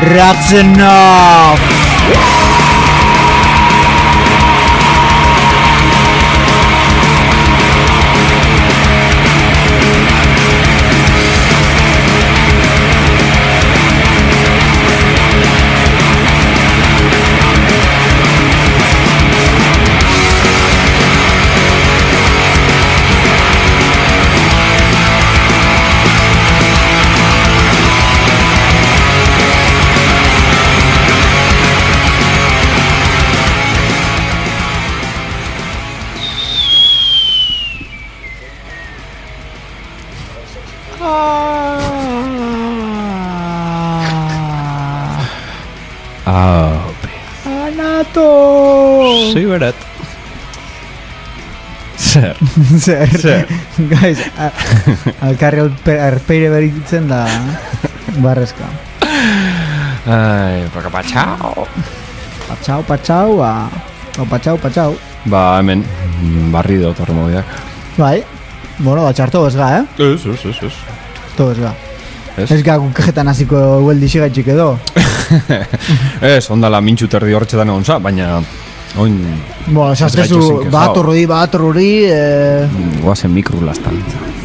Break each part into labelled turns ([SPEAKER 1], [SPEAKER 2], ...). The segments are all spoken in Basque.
[SPEAKER 1] Ratzenov.
[SPEAKER 2] Sí, berat.
[SPEAKER 1] Zer. Guys, alkarri arpeire beritzen da barrezka.
[SPEAKER 2] Ai, patxau.
[SPEAKER 1] Patxau.
[SPEAKER 2] Ba, hemen, barri dut horre mobiak.
[SPEAKER 1] Bai, bueno, batxarto ez ga,
[SPEAKER 2] Ez.
[SPEAKER 1] To ez ga. Ez ga gukejetan hasiko hueldi xigatxik edo.
[SPEAKER 2] Ez, ondala mintxu terdi horretxetan egon za, baina... Oin...
[SPEAKER 1] Bueno, esazkezu, bat horri...
[SPEAKER 2] Guazen mikru lastan.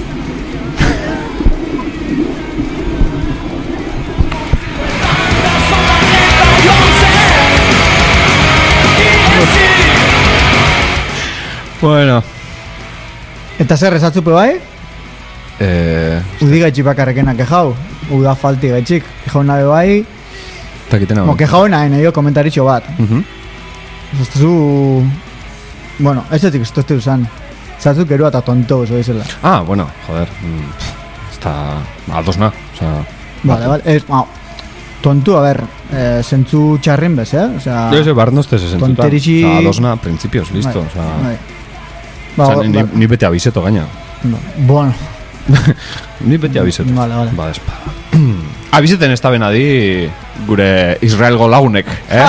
[SPEAKER 2] Bueno.
[SPEAKER 1] Eta zer esatzupe bai? Udi gaitxik bakarrekenak ejau. Uda falti gaitxik. Ejau nabe bai.
[SPEAKER 2] Takitena bai.
[SPEAKER 1] Kejau nahen, komentaritxo bat. Zazu... Bueno, ez ezik estote usan. Zazu gerua eta tonto oso izela.
[SPEAKER 2] Ah, bueno, joder. Está... Aldosna. O sea...
[SPEAKER 1] Vale. Tontu, a ver, zentzu txarrin bez, O sea...
[SPEAKER 2] Ese barnozte se zentzuta.
[SPEAKER 1] Tonterici...
[SPEAKER 2] O sea, aldosna, principios, listo. O sea...
[SPEAKER 1] O
[SPEAKER 2] sea, ni bete abiseto gaina.
[SPEAKER 1] Bueno.
[SPEAKER 2] Ni bete abiseto.
[SPEAKER 1] Vale.
[SPEAKER 2] Ba, espa. Abizeten ez da benadi gure Israelgo lagunek,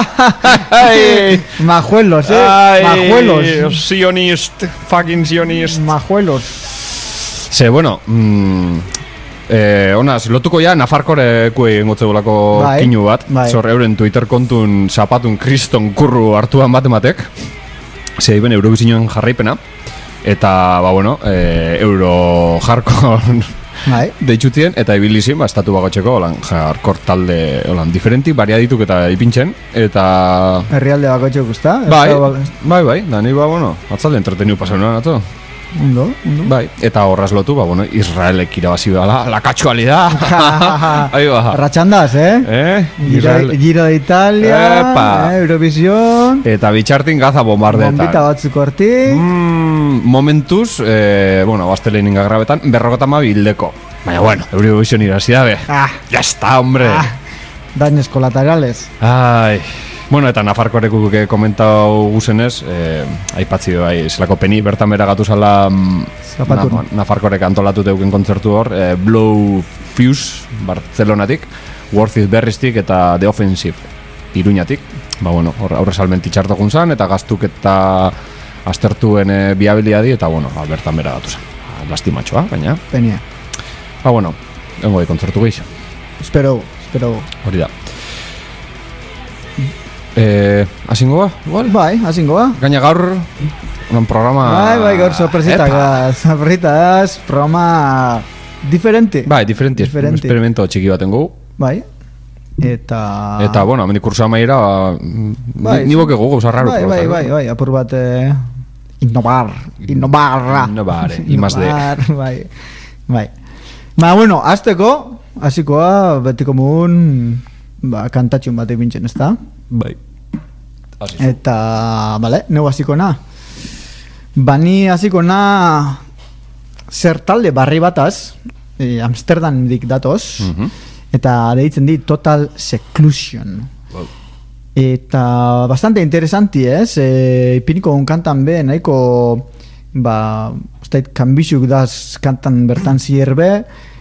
[SPEAKER 1] Majuelos, Majuelos.
[SPEAKER 2] Sionist, fucking sionist.
[SPEAKER 1] Majuelos.
[SPEAKER 2] Ze, bueno, honaz, lotuko ja Nafarkorekuei engotzeulako kinu bat. Zor, euren Twitter kontun zapatun kriston kurru hartuan batematek. Ze, iben Eurovisioen jarraipena. Eta, ba, bueno, Euro hardcore deitxutien, eta ibilizien, ba, estatu bagotxeko, holan, hardcore talde, holan, diferentik, variadituk eta ipintzen, eta...
[SPEAKER 1] Herrialde bagotxeko usta?
[SPEAKER 2] Bai, da, ni, ba, bueno, atzalde entreteniu pasanuan, ato.
[SPEAKER 1] Ondo.
[SPEAKER 2] Bai, eta horraz lotu, ba, bueno, Israelek irabazi bala, la casualidad. Ahí va.
[SPEAKER 1] Ratxandaz, Giro de Italia, Eurovisión.
[SPEAKER 2] Eta bitxartin gaza bombardeetan.
[SPEAKER 1] Bombita batzuk hortik.
[SPEAKER 2] Momentuz, bueno, gaztelein ingagrabetan, 52 hildeko. Baina, bueno, Eurovisión irabazi dabe. Ya está, hombre.
[SPEAKER 1] Daños colaterales.
[SPEAKER 2] Ai... Bueno, eta Nafarkorekuk komentau guzenez, aipatzi bai, zelako peni, bertan bera gatu zala Nafarkorek antolatu deuken kontzertu hor, Blow Fuse, Barcelonatik, Worth It Berriztik eta The Offensive, Iruñatik. Ba, bueno, aurre salmenti txartokun zan, eta gaztuk eta aztertuen biabiliadi, eta, bueno, bertan bera gatu zan. Lastimatxoa, baina.
[SPEAKER 1] Penia.
[SPEAKER 2] Ba, bueno, engo de kontzertu gehiago.
[SPEAKER 1] Espero.
[SPEAKER 2] Hori da. Azingo ba, igual?
[SPEAKER 1] Bai, azingo ba.
[SPEAKER 2] Gaina gaur, un programa...
[SPEAKER 1] Bai, gaur sorpresitaz, programa diferente.
[SPEAKER 2] Bai, diferente. Experimento txiki baten gu.
[SPEAKER 1] Bai. Eta,
[SPEAKER 2] bueno, amendik kursa maira, ni boke gu gauza raro.
[SPEAKER 1] Bai, apur bat... Innovar,
[SPEAKER 2] imas de...
[SPEAKER 1] Bai. Ba, bueno, hasikoa, betiko mugun, kantatxun bat ipintzen, ez da?
[SPEAKER 2] Bai.
[SPEAKER 1] Eta, bale, neu hasiko na. Bani hasiko na zer talde barri bataz, Amsterdamdik datoz, eta deitzen di Total Seclusion.
[SPEAKER 2] Wow.
[SPEAKER 1] Eta bastante interesanti, ez? Ipiniko un kantan be, nahiko, ustait, kanbixuk daz kantan bertan zierbe,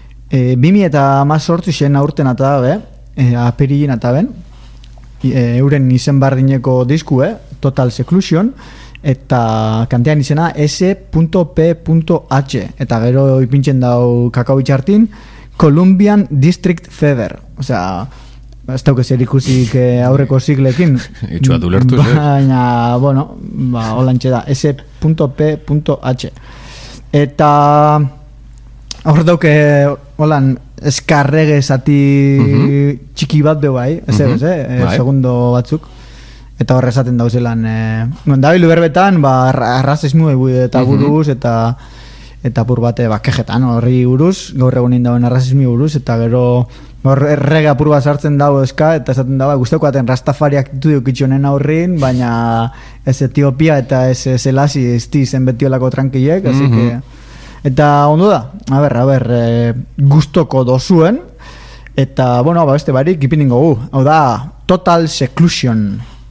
[SPEAKER 1] 2018 zen aurten eta be, aperilin eta ben, euren izen bardineko disku, Total Seclusion, eta kantean izena S.P.H, eta gero ipintzen dau kakao bitxartin Colombian District Fever, osea, ez dauke zer ikusik aurreko siglekin.
[SPEAKER 2] Itxuat ulertu,
[SPEAKER 1] baina, bueno, holantxe da, s.p.h. Eta hor dauke, holan, eskarrege zati txiki bat be bai, segundo batzuk. Eta horre esaten dauzelan, dabilu berbetan, arrazismu eta buruz, eta pur bate, kejetan horri buruz, gaur egunin dauen arrazismi buruz, eta gero errege apur bat sartzen dago eska, eta esaten dago, guzteko aten rastafariak ditu dukitxonen aurrin, baina ez Etiopia eta ez Selasi ezti zen betiolako trankilek, así que... Eta ondo da, a ber, guztoko dozuen, eta, bueno, beste barik ipiningo gu, hau da, Total Seclusion.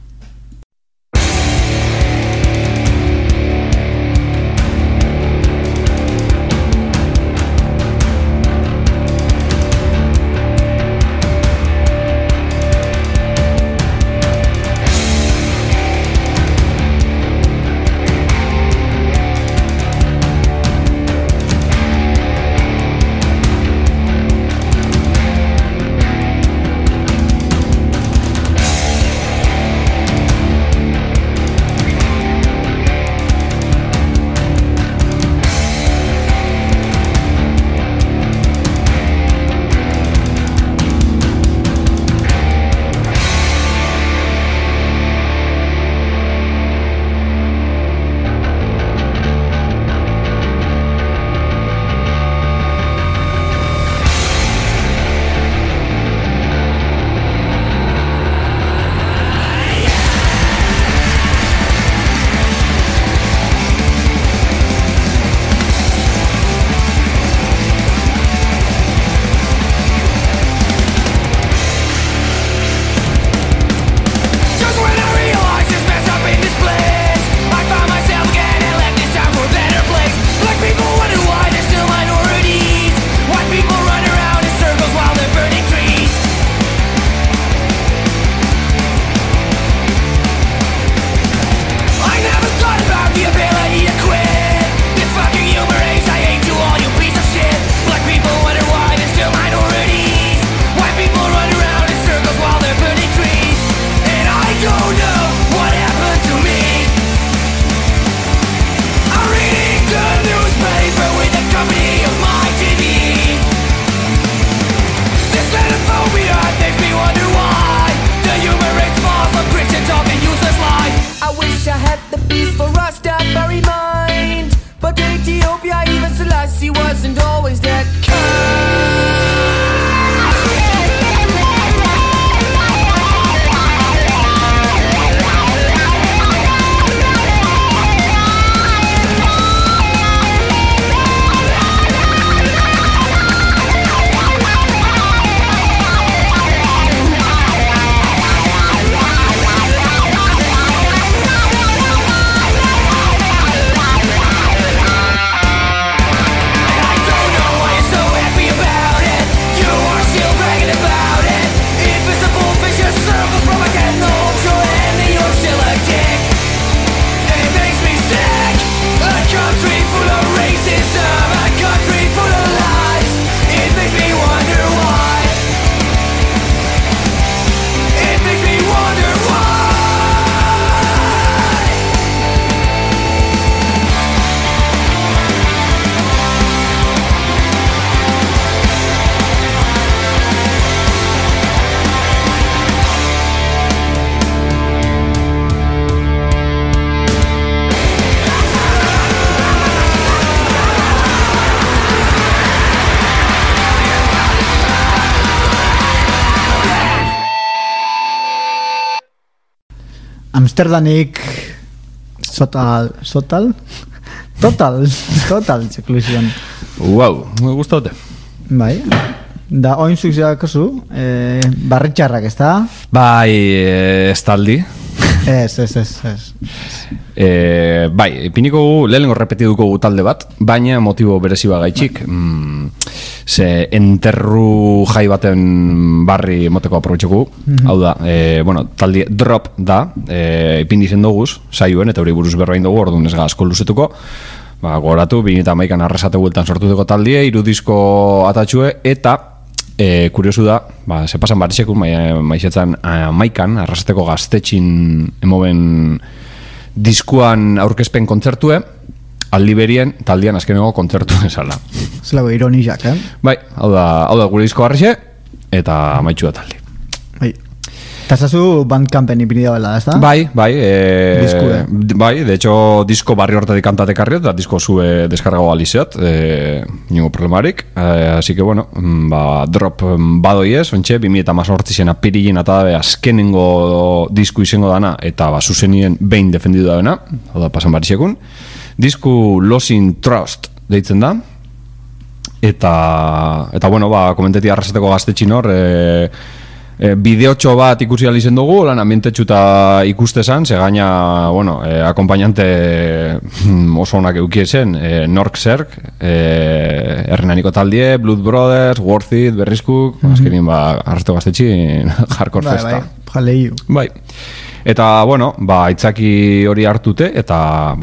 [SPEAKER 1] Amsterdanik Total Seclusion.
[SPEAKER 2] Wow, me gustaute.
[SPEAKER 1] Bai. Da oin zuizea kasu, barritxarrak, ez da?
[SPEAKER 2] Bai, estaldi.
[SPEAKER 1] Ez.
[SPEAKER 2] Bai, ipiniko gu, lehenengo repetiduko gu talde bat, baina motibo berezi bagaitxik. Ze enterru jai baten barri moteko aprobetxeko. Hau da, bueno, talde Drop da, ipin izen doguz, saioen, eta hori buruz berbain dugu, orduan ez gazko luzetuko. Goratu, 2011an arrasate bueltan sortuteko taldie, 3 disko atatxue, eta kuriosu da, ze pasan barizekun, maizetan maikan, arrasateko gaztetxin emoben diskuan aurkezpen kontzertue, aldi berien, taldian azkeneko kontzertu esala.
[SPEAKER 1] Zelago ironizak,
[SPEAKER 2] Bai, hau da gure disko garrixe, eta maitxu da taldi.
[SPEAKER 1] Bai. Eta zazu Bandcampen ipini da bela, ez da?
[SPEAKER 2] Bai, bai, de hecho, disko barri hortatik kantate karriot, eta disko zue deskargago alizeat, ningo problemarik, así que, bueno, drop badoi ez, ontxe, 2018 apirilin eta dabe azkenengo disku izango dana, eta zuzenien behin defendidu da bena, hau da pasan barizekun, disku Losing Trust deitzen da, eta bueno, komenteti arrasateko gaztetxin hor, bideotxo bat ikusi alizen dugu, lan ambientetxuta ikuste zan, ze gaina, bueno, akompainante oso onak eukiezen, Nork Zerk, Errenaniko taldie, Blood Brothers, Worth It, Berrizkuk, azkenin arrasateko gaztetxin hardcore festa.
[SPEAKER 1] Bai,
[SPEAKER 2] bai. Eta, bueno, aitzaki hori hartute, eta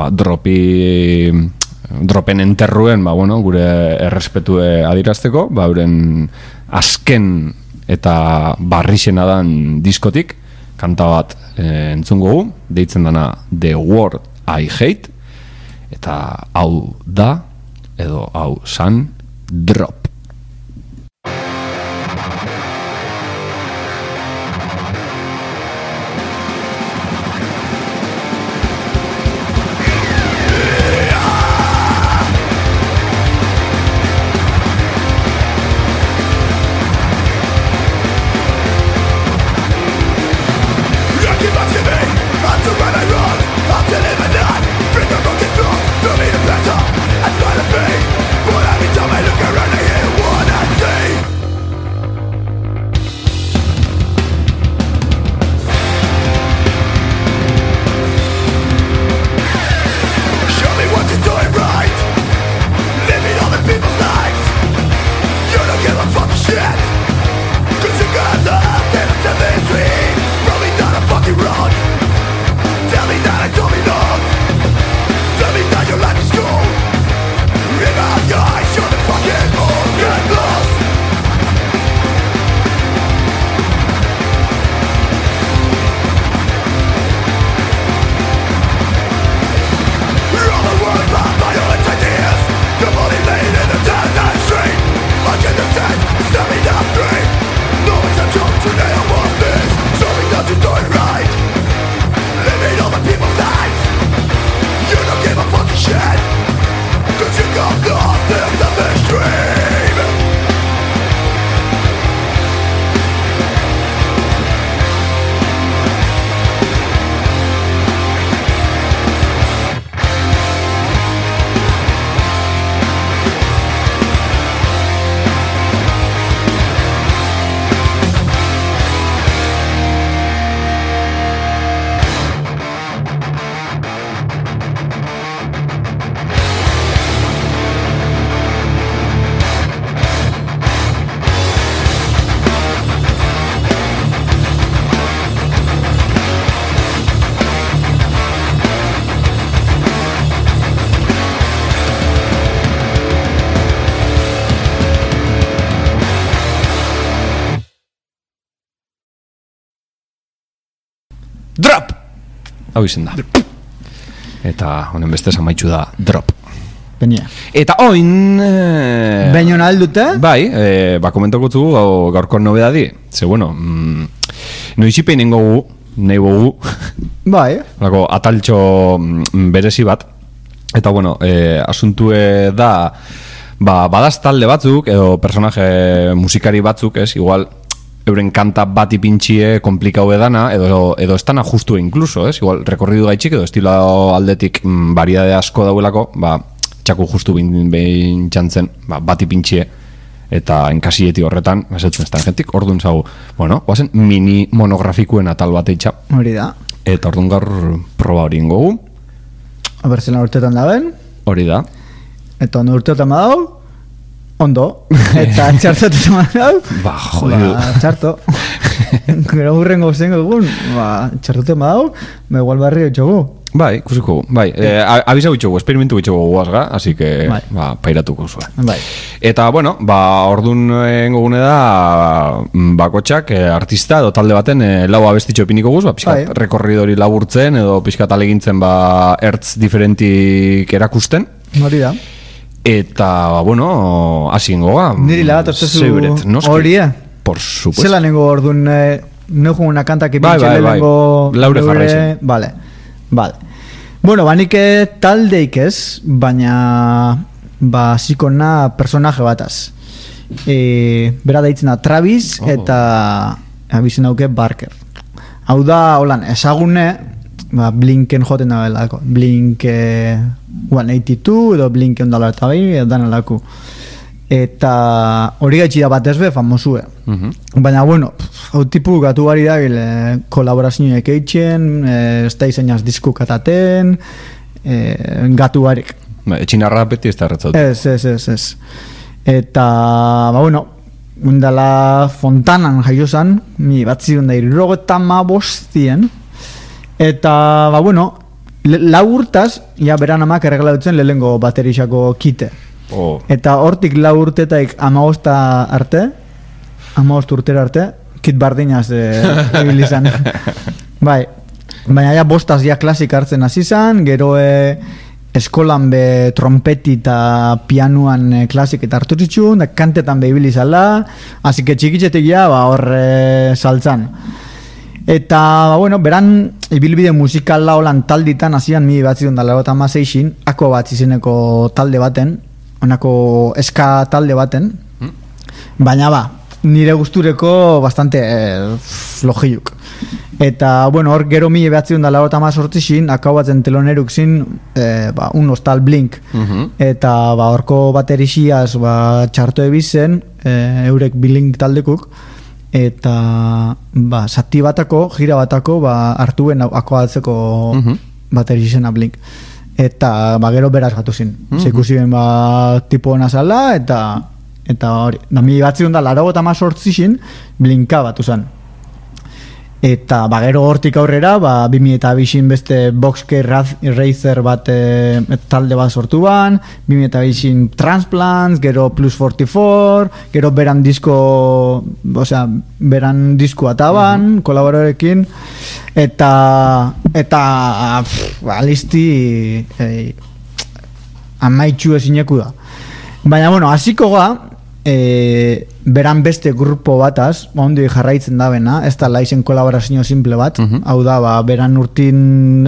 [SPEAKER 2] dropen enterruen, bueno, gure errespetue adirazteko, euren azken eta barrixena dan diskotik, kanta bat entzungo gu, deitzen dana The Word I Hate, eta hau da, edo hau san, Drop. Drop! Hau izen da. Eta honen beste amaitxu da Drop.
[SPEAKER 1] Benia.
[SPEAKER 2] Eta oin...
[SPEAKER 1] Benion aldute?
[SPEAKER 2] Bai, komentako zugu gaurko nobedadi. Ze bueno, noizipein nengogu, nahi bogu.
[SPEAKER 1] Bai.
[SPEAKER 2] Lako, ataltxo berezi bat. Eta bueno, asuntue da... badaz talde batzuk, edo personaje musikari batzuk, ez, igual... euren kanta bat ipintxie komplikau edana, edo estana justu incluso, ez? Igual, rekorridu gaitxik, edo estilo aldetik variedade asko dauelako, txaku justu behin txantzen, bat ipintxie, eta enkasieti horretan, esatzen ez tangentik, orduan zago, bueno, guazen mini monografikuen atal bat eitxa.
[SPEAKER 1] Hori da.
[SPEAKER 2] Eta orduan gaur proba hori ingogu.
[SPEAKER 1] Abertzena urtetan daben.
[SPEAKER 2] Hori da.
[SPEAKER 1] Eta ondo urtetan badau. Ondo, eta txartotu madau.
[SPEAKER 2] Joder.
[SPEAKER 1] Txarto. Gero hurrengo zen egun, txartotu madau, igual barri etxogu.
[SPEAKER 2] Bai, ikusiko, bai. Abisa gutxugu, esperimentu gutxugu guazga, así que, pairatuko zuen.
[SPEAKER 1] Bai.
[SPEAKER 2] Eta, bueno, ordun gogune da, bakotxak, artista edo talde baten lau abestitxo epiniko guz, pixkat rekorridori laburtzen, edo pixkat alegintzen, ertz diferentik erakusten.
[SPEAKER 1] Hori da.
[SPEAKER 2] Eta, bueno, hasien goga.
[SPEAKER 1] Niri lagat ortezu horia.
[SPEAKER 2] Por supuesto.
[SPEAKER 1] Zela nengo ordun, neukun una kanta que pinche lehengo...
[SPEAKER 2] Laure jarraizen.
[SPEAKER 1] Vale. Bueno, banik taldeik ez, baina zikona personaje bataz. Bera deitzen da Travis eta abizen dauke Barker. Hau da, holan, ezagune, Blinken joten da belako. Blink 182 edo Blinken $1 edan alako. Eta hori gaitxi da batez be famosue. Baina, bueno, hau tipu gatu gari da kolaborazioek eitzen, ez da izanaz disku kataten, gatu garik.
[SPEAKER 2] Etxinarra beti ez da erretzatu.
[SPEAKER 1] Ez. Eta, bueno, undala Fontanan jaiozan, mi batzion da irrogetan bostien, eta, bueno, lau urtaz, ja beran amak erregalatzen lehengo baterixako kite. Eta hortik 4 urtetaik 15 arte, 15 urtera arte, kit bardinaz ebilizan. Bai, baina ja bostaz ja klasik hartzen hasi izan, gero eskolan be trompeti eta pianuan klasik eta hartu zitxun, da kantetan be ibilizala, hasi que txikitzetik ja hor saltzan. Eta, bueno, beran ibilbide musikala holan talditan hasian 1986, ako bat izeneko talde baten, honako eska talde baten, baina nire gustureko bastante flojiuk. Eta, bueno, hor gero 1988 akau batzen teloneruk zin un hostal Blink. Eta, horko baterixiaz txarto ebizen, eurek Blink taldekuk, eta, zati batako, gira batako, hartuen akau batzeko baterixena Blink. Eta gero beraz gatu zin. Ikusi ben tipo hona zala, eta hori. Da mi batzion da 88 Blinka batu zan. Eta gero hortik aurrera 2002 beste Boxke Racer bat talde bat sortu ban, 2002 Transplants, gero Plus 44, gero beran disko, beran disko ataban, kolaborarekin, eta listi amaitxu ezineku da. Baina, bueno, hasiko ga, beran beste grupo bataz, ondi jarraitzen da bena, ez da laizen kolaborazio simple bat, hau da, beran urtin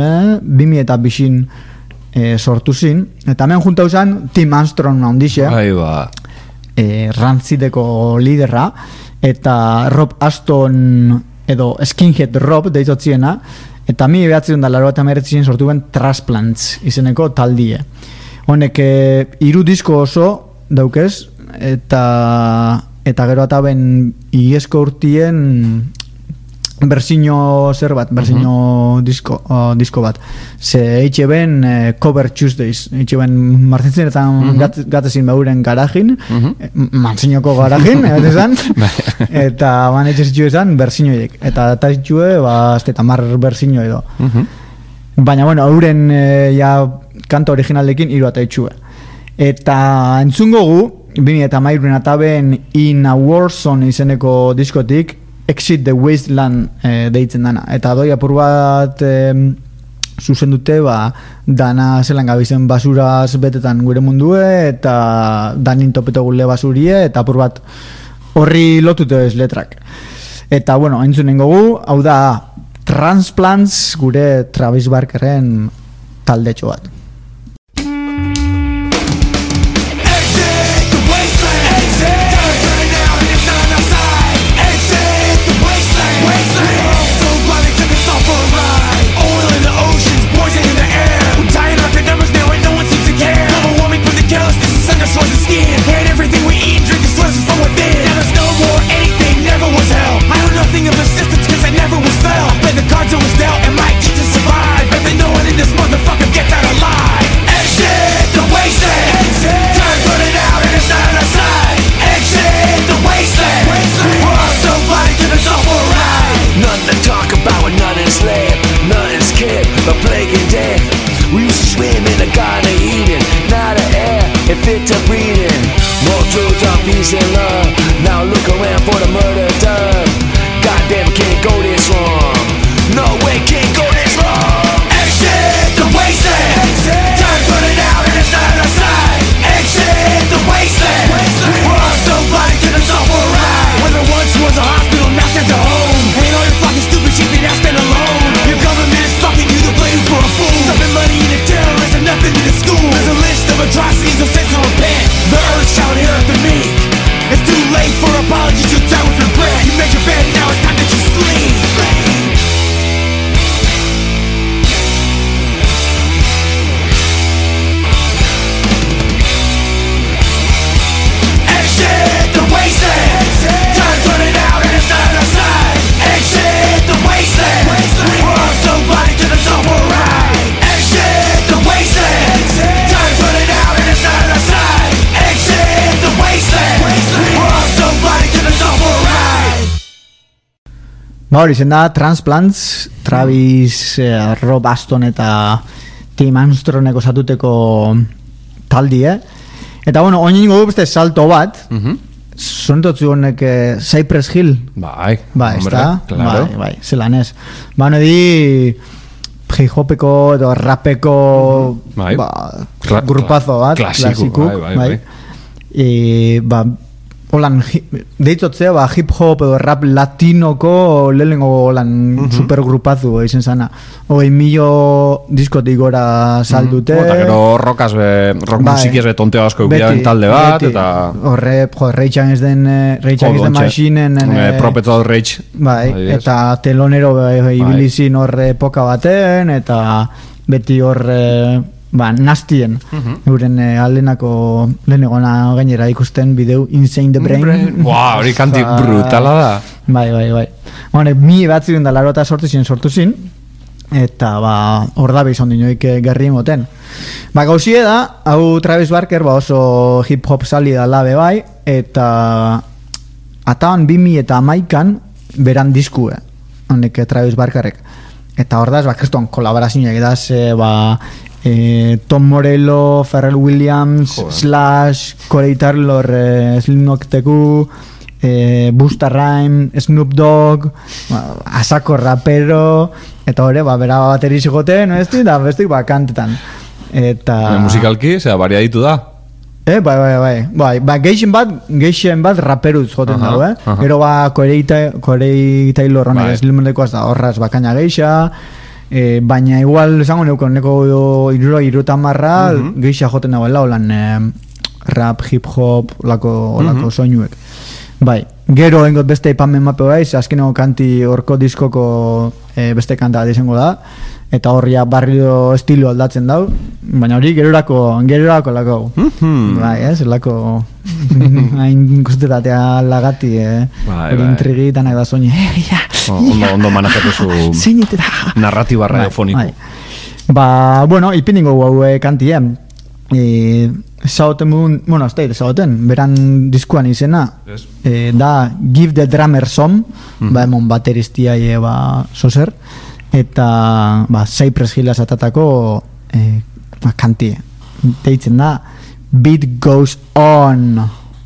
[SPEAKER 1] 2002 sortu zin, eta hemen juntau zen Tim Armstrong ondixe, Rancideko liderra, eta Rob Aston edo Skinhead Rob deizotziena, eta 1989 sortu ben Transplants izeneko taldie. Honek 3 disko oso daukez, eta gero ataben iesko urtien berzino zer bat, berzino disko bat. Ze eitxe ben Cover Tuesdays, eitxe ben martintzenetan gatezin beuren garajin, manzinoko garajin, eta eitxe zitxue esan berzinoiek, eta zitxue eta mar berzino edo. Baina, bueno, euren kanta originalekin 3 eta itxue. Eta entzungo gu, 2013 ataben In a Warzone izeneko diskotik Exit the Wasteland deitzen dana. Eta doi apur bat zuzen dute dana zelan gabizen basuraz betetan gure mundue, eta danin topeto gule basurie, eta apur bat horri lotute ez letrak. Eta, bueno, entzunengo gu, hau da Transplants gure Travis Barkeren taldetxo bat.
[SPEAKER 3] The cards always dealt and my kids to survive. And no one in this motherfucker gets out alive.
[SPEAKER 1] Ba hori zen da Transplants, Travis, Rob Aston eta Tim Armstrongek osatuteko taldie. Eta bueno, oin ingo beste salto bat, sonetotzu honek Cypress Hill.
[SPEAKER 2] Bai,
[SPEAKER 1] hombre,
[SPEAKER 2] claro.
[SPEAKER 1] Bai, zelan ez. Ba, di hip-hopeko edo rapeko grupazo bat,
[SPEAKER 2] klasiko, bai.
[SPEAKER 1] Ba, holan, deitzotzea, hip-hop edo rap latinoko lehenengo holan supergrupazu izen zana. 20,000 diskotik gora saldute.
[SPEAKER 2] Eta gero rock musikiez tonteo asko eukidaren talde bat, eta...
[SPEAKER 1] Rage Against the Machine
[SPEAKER 2] Prophets of Rage.
[SPEAKER 1] Bai, eta telonero ibilizin horre epoka baten, eta beti horre... nastien euren lehenegona gainera ikusten bideu Insane the Brain.
[SPEAKER 2] Hori kanti brutala da.
[SPEAKER 1] Bai. Mi batzirun da larota sortu zin, eta hor da behizan dinoik gerri moten. Gauzie da, hau Travis Barker oso hip-hop sali da labe bai, eta ataban 2011an beran diskue, honek Travis Barkerrek. Eta hor da, kriston kolaborazioak edaz, Tom Morello, Pharrell Williams, Slash, Corey Taylor, Slipknot Teku, Busta Rhymes, Snoop Dogg, asako rapero, eta hori, bera bateri zigoten, da bestik kantetan. Eta...
[SPEAKER 2] musikalki, baria ditu da?
[SPEAKER 1] Bai. Geixen bat raperuz joten dago, Gero Corey Taylor honek Slipknot Teku horraz bakaina geixa, baina igual esango neko irutamarra geixa joten dagoela holan rap, hip-hop olako soinuek. Bai, gero engot beste ipamen mape baiz, azkeneko kanti horko diskoko beste kanta bat izango da, eta horria barrio estilo aldatzen dau, baina hori gerorako lako. Bai, lako hain guztetatea lagati, hori intrigitanak da soñi.
[SPEAKER 2] Ondo manejatu zu narratiba radiofoniko.
[SPEAKER 1] Ba, bueno, ipindingo haue kantien. Zaoten, beran diskuan izena, da Give the Drummer Some, emon bateristia sozer, eta Cypress Hill azatatako kantie. Deitzen da Beat Goes On.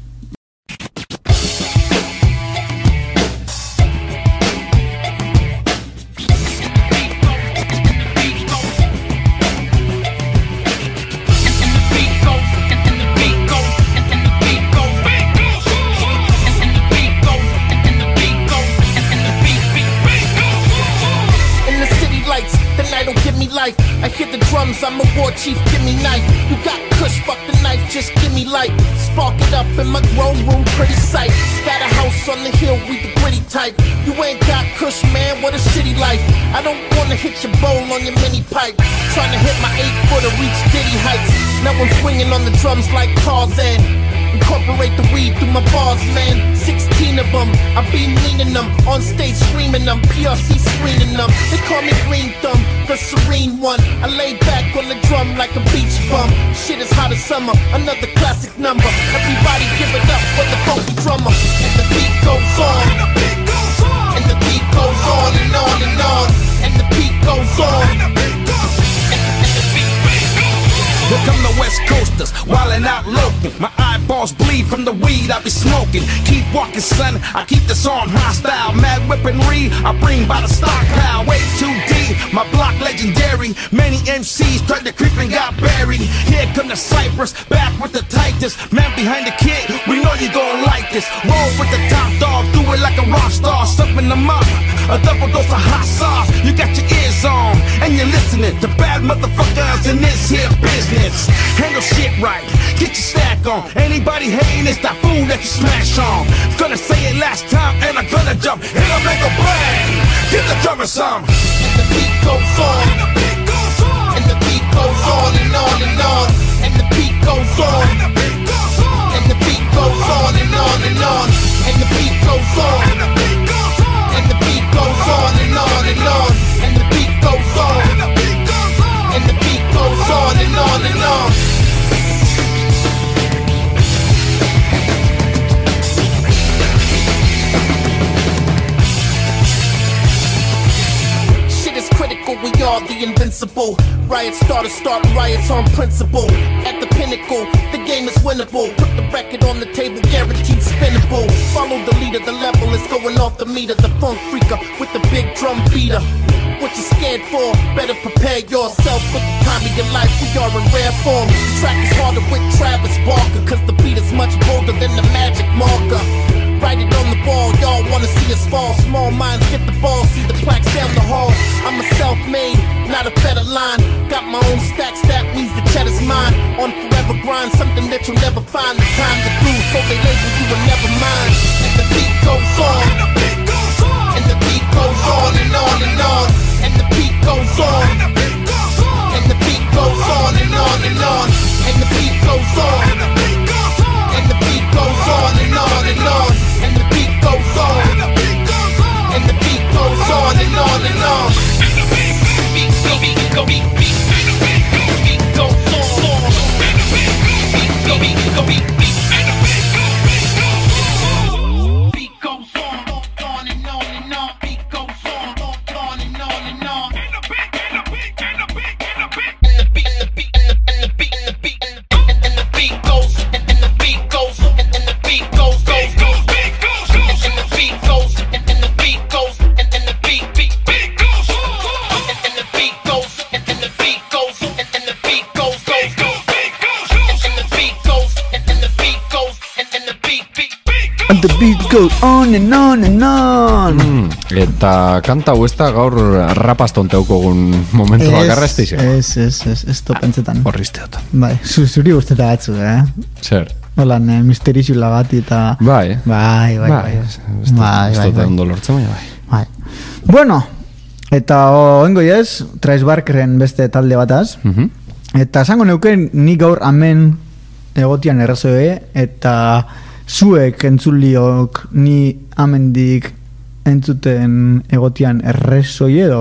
[SPEAKER 3] I hear the drums, I'm a war chief, give me knife. You got kush, fuck the knife, just give me light. Spark it up in my grown room, pretty sight. Got a house on the hill, we the gritty type. You ain't got kush, man, what a shitty life. I don't wanna hit your bowl on your mini pipe. Trying to hit my 8-footer, reach Diddy heights. Now I'm swinging on the drums like Tarzan. Incorporate the weed through my bars, man. 16 of them, I be leaning them. On stage screaming them, PRC screening them. They call me Green Thumb, the serene one. I lay back on the drum like a beach bum. Shit is hot as summer, another classic number. Everybody give it up for the funky drummer. And the beat goes on, and the beat goes on, and the beat goes on and on and on. And the beat goes on, and the beat goes on, and the beat goes on. Here come the West Coasters, wildin' out local. My eyeballs bleed from the weed I be smoking. Keep walking, son, I keep this arm hostile. Mad weaponry, I bring by the stockpile. Way too deep, my block legendary. Many MCs tried to creep and got buried. Here come the Cypress, back with the tightest. Man behind the kid, we know you gon' like this. Roll with the top dog, do it like a rock star. Stuffing them up, a double dose of hot sauce. You got your ears on, and you're listening to bad motherfuckers in this here business. Handle shit right, get your stack on. Anybody hating, it's that fool that you smash on. Gonna say it last time, and I'm gonna jump. It'll make a bang, give the drummer some. And the beat goes on, and the beat goes on, and the beat goes on and on and on. And the beat goes on, and the beat goes on, and the beat goes on and on and on. And the beat goes on, and the beat goes on, and the beat goes on and on and on. And the beat goes on, and the beat goes on, and the beat goes on and on and on. are the invincible. Riot starters start riots on principle. At the pinnacle, the game is winnable. Put the record on the table, guaranteed spinnable. Follow the leader, the level is going off the meter. The funk freaker with the big drum beater. What you scared for? Better prepare yourself for the time of your life. We are in rare form. The track is harder with Travis Barker, cause the beat is much bolder than the magic marker. Write it on the wall, y'all wanna see us fall. Small minds get the ball, see the plaques down the hall. I'm a self-made, not a federal line. Got my own stacks, that means the cheddar's mine. On forever grind, something that you'll never find the time to do, so they label you a never mind. And the beat goes on, and the beat goes on, and the beat goes on and on and on. And the beat goes on, and the beat goes on, and the beat goes on and on and on. And the beat goes on, and the beat goes on, and the beat goes on and on and on. And the beat goes on, and the beat goes on, and the beat goes on and on and on. And the beat goes on, and the beat goes on, and the beat goes on, and the beat goes on. Beat goes on and on and on. Beat goes on and on and on. And the beat, and the beat, and the beat, and the beat, and the beat, and the beat, and the beat, and the beat, and the beat goes, and the beat goes, and the beat goes, and the beat goes, and the beat goes, and the beat goes, and the beat goes, and the beat goes, and the beat goes, and the beat goes, and the beat goes, and the beat
[SPEAKER 1] And the beat goes on and on and on.
[SPEAKER 2] Eta kanta hau ez da gaur rapaston teukogun momentu bakarra ez dizio.
[SPEAKER 1] Ez topentzetan.
[SPEAKER 2] Horrizteot.
[SPEAKER 1] Bai, zuri guzteta batzu,
[SPEAKER 2] Zer?
[SPEAKER 1] Holan, misterizula bat eta...
[SPEAKER 2] Bai. Ez dut ondo lortzen baina
[SPEAKER 1] bai. Bueno, eta oengo ez, Trace Barkeren beste talde bataz. Eta esango neuken nik gaur amen egotian errazoe, eta zuek entzuliok ni amendik entzuten egotian errezoi edo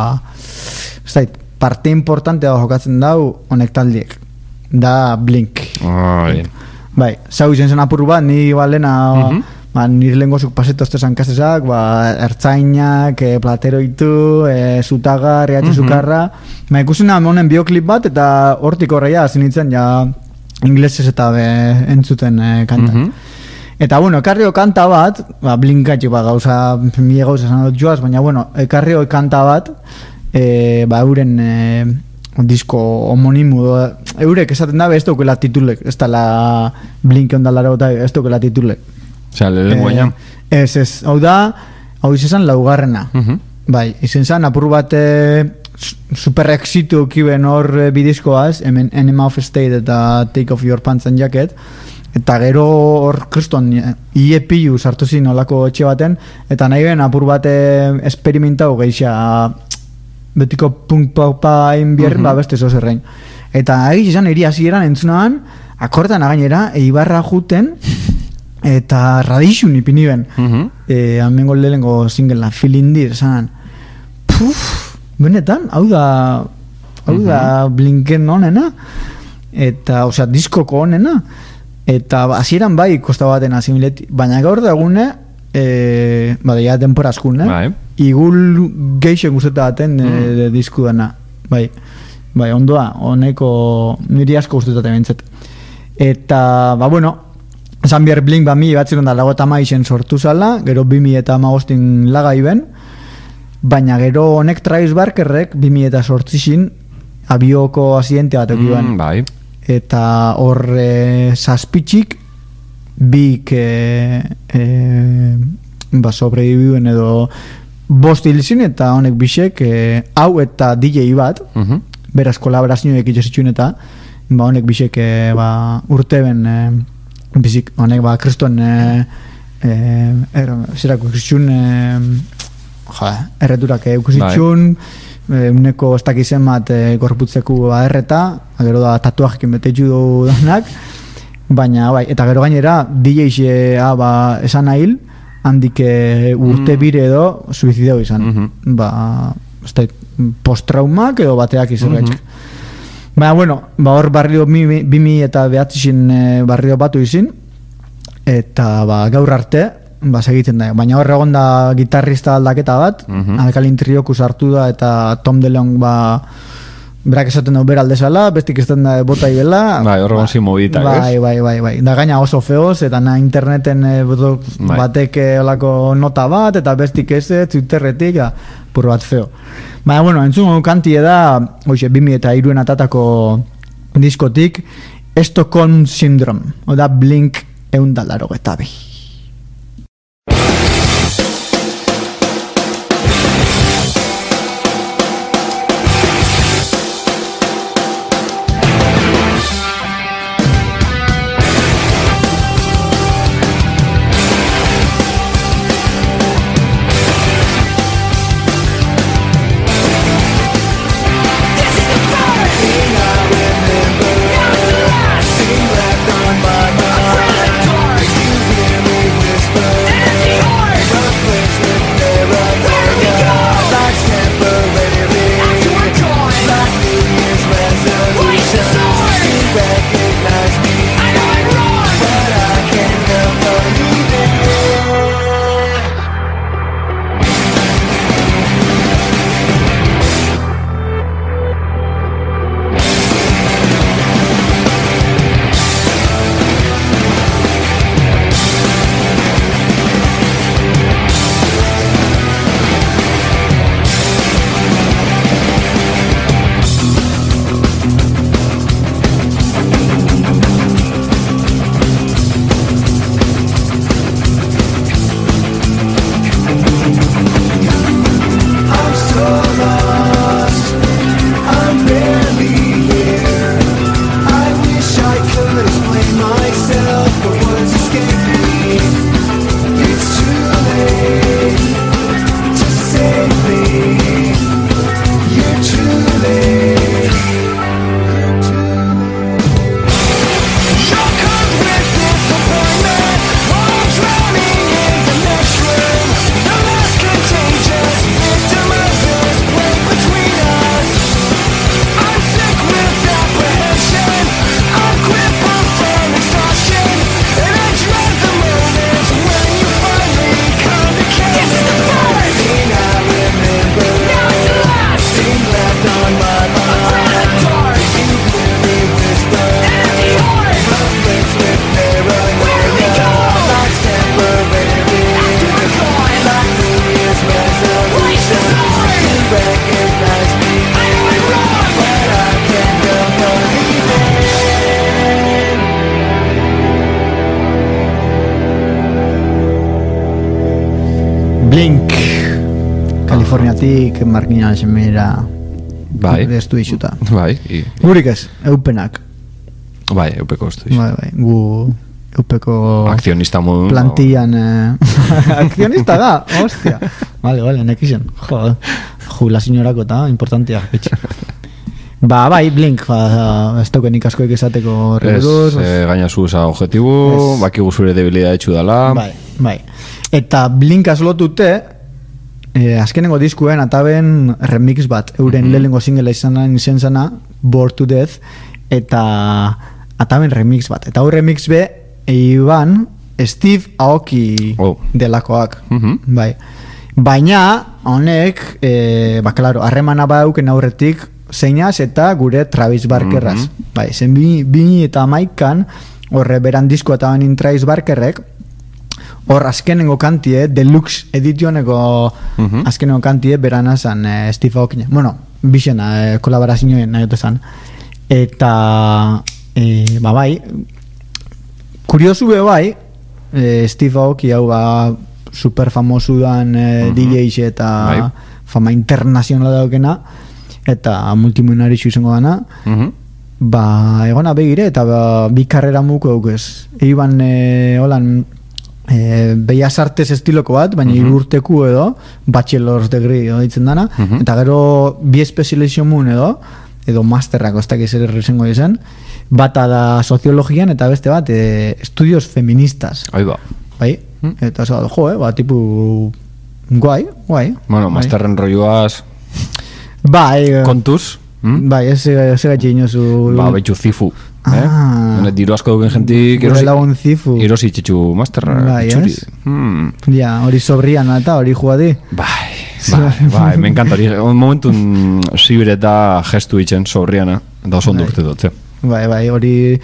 [SPEAKER 1] parte importante jokatzen dau honek taldiek da Blink. Bai, zau izen zen apur bat, ni balena nire lengozuk pasetoztezan kastezak, ertzainak, plateroitu, zutagar, reatxe zukarra. Ikusen honen bioklip bat, eta hortik horreia zinitzen ja inglesez eta entzuten kanta. Eta bueno, ekarrio kanta bat, Blinkatxik gauza, mila gauza esan dut joaz, baina bueno, ekarrio kanta bat, euren disko homonimu, eurek esaten dabe ez daukela titulek, ez dala Blink ondalaro eta ez daukela titulek.
[SPEAKER 2] Osea, lehen guaian?
[SPEAKER 1] Ez, hau izan laugarrena. Bai, izan zan, apur bat super exitu kiben hor bidizkoaz, hemen Enema of State eta Take Off Your Pants and Jacket, eta gero hor kriston IEPU sartu zin olako etxe baten, eta nahi ben apur bat esperimentau geixa betiko punk paupa inbierren, beste zozerrein. Eta egiz izan eri hasieran entzunaban, akortan againera, Eibarra juten, eta Radixun ipini ben. Hemengo lehengo singela, Feeling This, esanan. Benetan, hau da Blinken honena, eta, osea, diskoko honena, eta hasieran bai kosta baten asimileti, baina gaur da egune, ja temporazkun, igul geixen guztetan baten disku dana, bai, ondoa, honeko niri asko guztetan bintzet. Eta, bueno, esan bier Blink mi batzikon da lago eta maixen sortu zala, gero 2000 eta magostin laga iben, baina gero honek Travis Barkerrek 2000 eta sortzizin abioko asidente bat ekiban.
[SPEAKER 2] Bai.
[SPEAKER 1] Eta hor zazpitxik bik sobrevivuen edo bost hilzin, eta honek bisek hau eta DJ bat, beraz kolaborazioek itxasitxun eta honek bisek urteben bizik, honek kriston zerako ikustxun erreturak ikustxun, uneko ez dakizen bat gorputzeku erreta, gero da tatuajekin betetxu danak, baina bai, eta gero gainera DJ esan ahil, handik urte bire edo suizideu izan, post-traumak edo bateak izerretxek. Baina, bueno, hor barrio 2000 eta behatzizin barrio batu izin, eta gaur arte, segitzen da. Baina hor egon da gitarrista aldaketa bat, Alkalin Trioku sartu da, eta Tom DeLonge berak esaten dut bera aldezala, bestik esaten da bota ibela.
[SPEAKER 2] Bai, hor egon zimobitak,
[SPEAKER 1] Bai. Da gaina oso feoz, eta interneten batek olako nota bat, eta bestik ez, Twitterretik, pur bat feo. Baina, bueno, entzun kantie da, 2003 atatako diskotik, Stockholm Syndrome, oda Blink 182. Blink Kaliforniatik Markina Semera estu dixuta gurik ez, eupenak
[SPEAKER 2] eupeko estu dixuta
[SPEAKER 1] gu eupeko
[SPEAKER 2] akzionista modu
[SPEAKER 1] plantillan akzionista da, hostia vale, nekizien jubilazioarako eta importantia bai, Blink ez dauken ikaskoek esateko
[SPEAKER 2] ez, gaina zu esa objetibu baki guzure debilidad etxu dala
[SPEAKER 1] bai eta Blink azlotute azkenengo diskuen ataben remix bat euren lehenengo singela izen zana Bored to Death eta ataben remix bat eta hau remix be iban Steve Aoki delakoak bai. Baina honek klaro, harremana badauken aurretik zeinaz eta gure Travis Barkerraz bai, zen 2011an horre beran disko eta banin Travis Barkerrek hor azkenengo kantie, deluxe editioneko azkenengo kantie beranazan Steve Aoki. Bueno, bizena, kolaborazioen nahi dut eta bai, kuriosu be bai, Steve Aoki hau super famosu dan DJs eta fama internazionala daukena eta multimilionariu izango dana egona begire eta bi karrera muko daukez eiban holan Bellas Artes estiloko bat, baina urteku edo bachelor's degree ditzen dana eta gero bi specialization mun edo masterrak ostak ezer izango izan bata da soziologian eta beste bat estudios feministas bai, eta tipu guai
[SPEAKER 2] bueno, masterren rolloaz
[SPEAKER 1] bai,
[SPEAKER 2] kontuz
[SPEAKER 1] bai, ez gaitxe inozu
[SPEAKER 2] betxu zifu Diru asko duken jentik erosi txetxu masterra itxuri.
[SPEAKER 1] Ja, hori sobrian eta hori juadi.
[SPEAKER 2] Bai, me encanta hori. Momentun zibiret da gestu itxen sobriana, da oso ondo urte dut.
[SPEAKER 1] Bai, hori...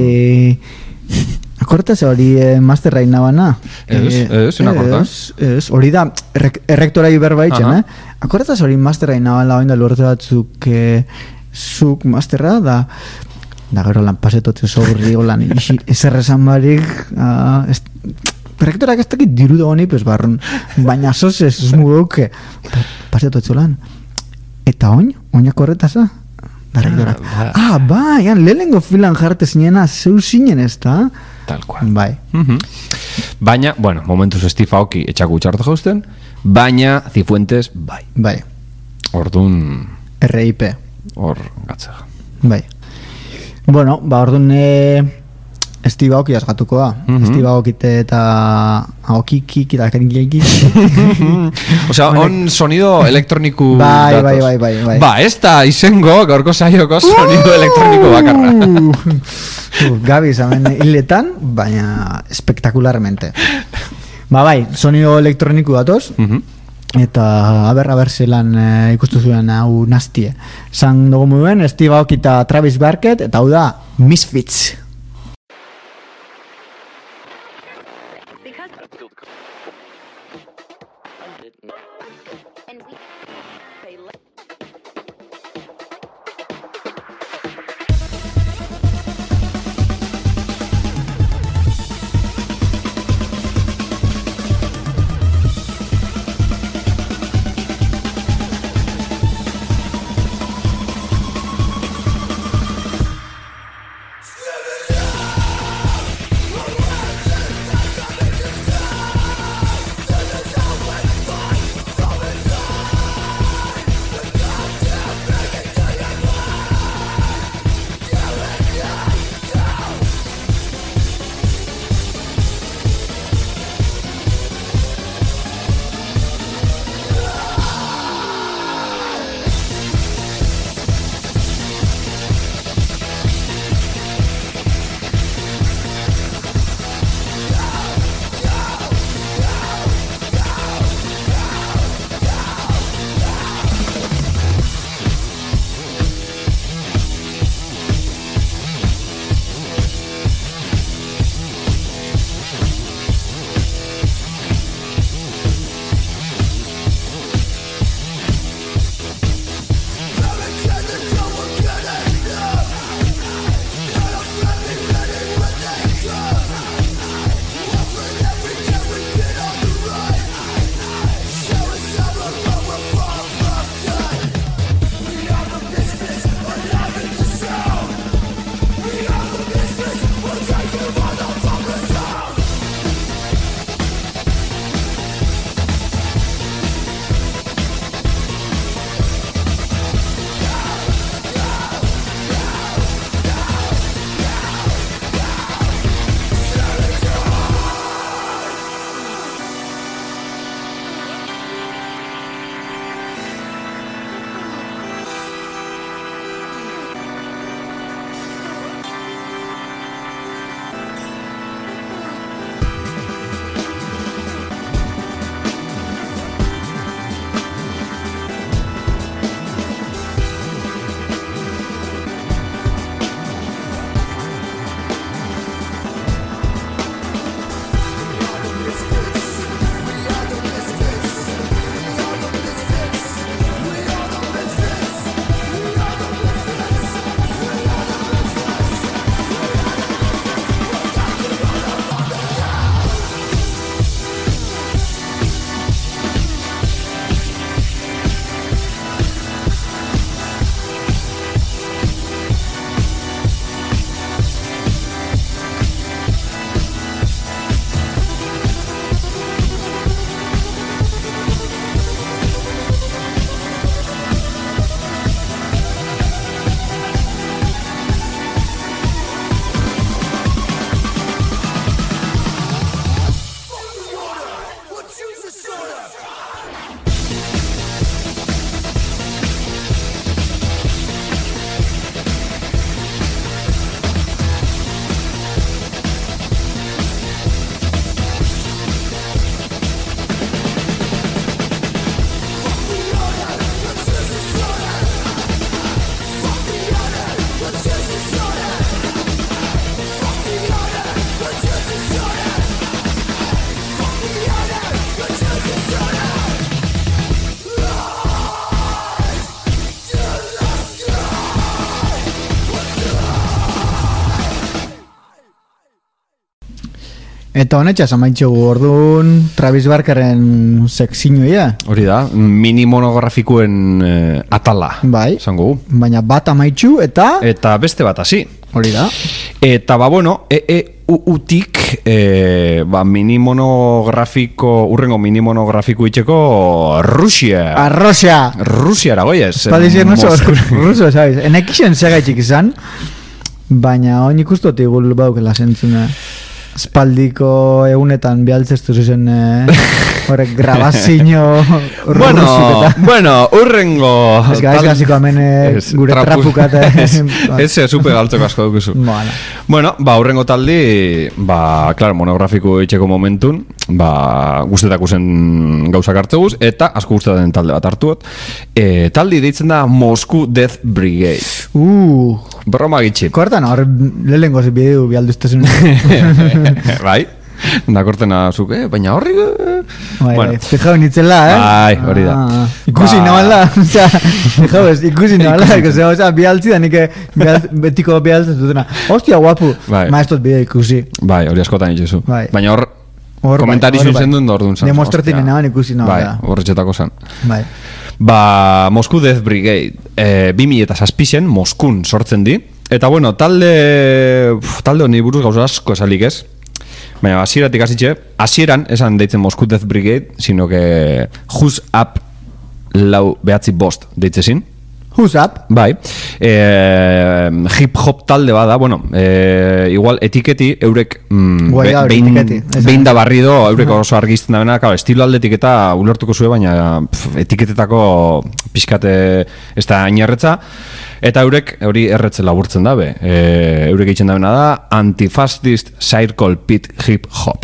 [SPEAKER 1] Akortaz hori masterra inabana?
[SPEAKER 2] Zena akortaz?
[SPEAKER 1] Hori da, errektora berba itxen, Akortaz hori masterra inabana oin da lortu batzuk zuk masterra da gero lan pasetotze sobrri lan eserrezan barik rektorak ez dakit diru da honi barron, baina sozez esmuduke pasetotze lan eta oinako horretaza da rektorak bai, lehenengo filan jarte zinena zeu zinen ez da
[SPEAKER 2] tal cual
[SPEAKER 1] bai
[SPEAKER 2] baina, bueno, momentuz Steve Aoki etxako utxartu jausten baina Cifuentes bai orduan
[SPEAKER 1] RIP
[SPEAKER 2] hor gatzega
[SPEAKER 1] bai bueno, orduan Steve Aoki asgatuko da Steve Aoki eta Aokiki eta Keringiki
[SPEAKER 2] osea, on sonido elektroniku
[SPEAKER 1] bai
[SPEAKER 2] ba, ez da izengo gaurko saioko sonido elektroniko bakarra
[SPEAKER 1] Gabi zamen hiletan baina espektakularmente bai, sonido elektroniku datoz eta aber zelan ikustu zuen hau nastie zan dugu muduen Steve Aoki eta Travis Barkett eta hau da Misfits Eta honetxa zamaitxegu orduan Travis Barkeren sekzinoia.
[SPEAKER 2] Hori da, mini monografikuen atala.
[SPEAKER 1] Bai.
[SPEAKER 2] Zango.
[SPEAKER 1] Baina bat amaitxu eta...
[SPEAKER 2] Eta beste bat hasi.
[SPEAKER 1] Hori da.
[SPEAKER 2] Eta bueno, utik mini monografiko, urrengo mini monografiko itxeko Rusia. Rusia eragoiez.
[SPEAKER 1] Espaldizien oso ruso, sabes? Enekixen segaitxik izan, baina hon ikustoti gul baukela zentzuna. Espaldiko egunetan bialtzestu zuzen horrek grabazio
[SPEAKER 2] Bueno, urrengo
[SPEAKER 1] ez gaziko hemen gure trapukat
[SPEAKER 2] eze supe galtzeko asko dukuzu Bueno, urrengo taldi claro, monografiko itxeko momentun guztetako zen gauzak hartzeguz eta asko guztetan talde bat hartuot taldi deitzen da Moscow Death Brigade Broma gitxi
[SPEAKER 1] Kortan hor lehengo ze bideu bialduztezun
[SPEAKER 2] Bai, dakortena zuk, baina horri
[SPEAKER 1] Fijau nitzela,
[SPEAKER 2] Bai, hori da
[SPEAKER 1] Ikusi nabala Fijau ez, ikusi nabala Bialtzi da nik betiko bialtzen dutena Hostia, guapu Maestot bideo ikusi
[SPEAKER 2] Bai, hori askotan itxezu Baina hor komentari zuzen duen orduan
[SPEAKER 1] Demostratin enaban ikusi nabala
[SPEAKER 2] Bai, horretxetako zan
[SPEAKER 1] Bai
[SPEAKER 2] Moscow Death Brigade 2006 Moskun sortzen di Eta bueno, talde honi buruz gauza asko esalik ez Baina hasieratik hasitxe hasieran esan deitzen Moscow Death Brigade Sino que Who's Up 4-5 deitzezin
[SPEAKER 1] Who's Up?
[SPEAKER 2] Bai hip-hop talde bada Bueno, igual etiketi eurek behin da barrido eurek oso argizten da bena estilo aldetik eta ulertuko zue Baina etiketetako pixkate ez da inerretza Eta eurek hori erretzen laburtzen dabe Eurek egiten dabena da Antifascist Circle Pit Hip Hop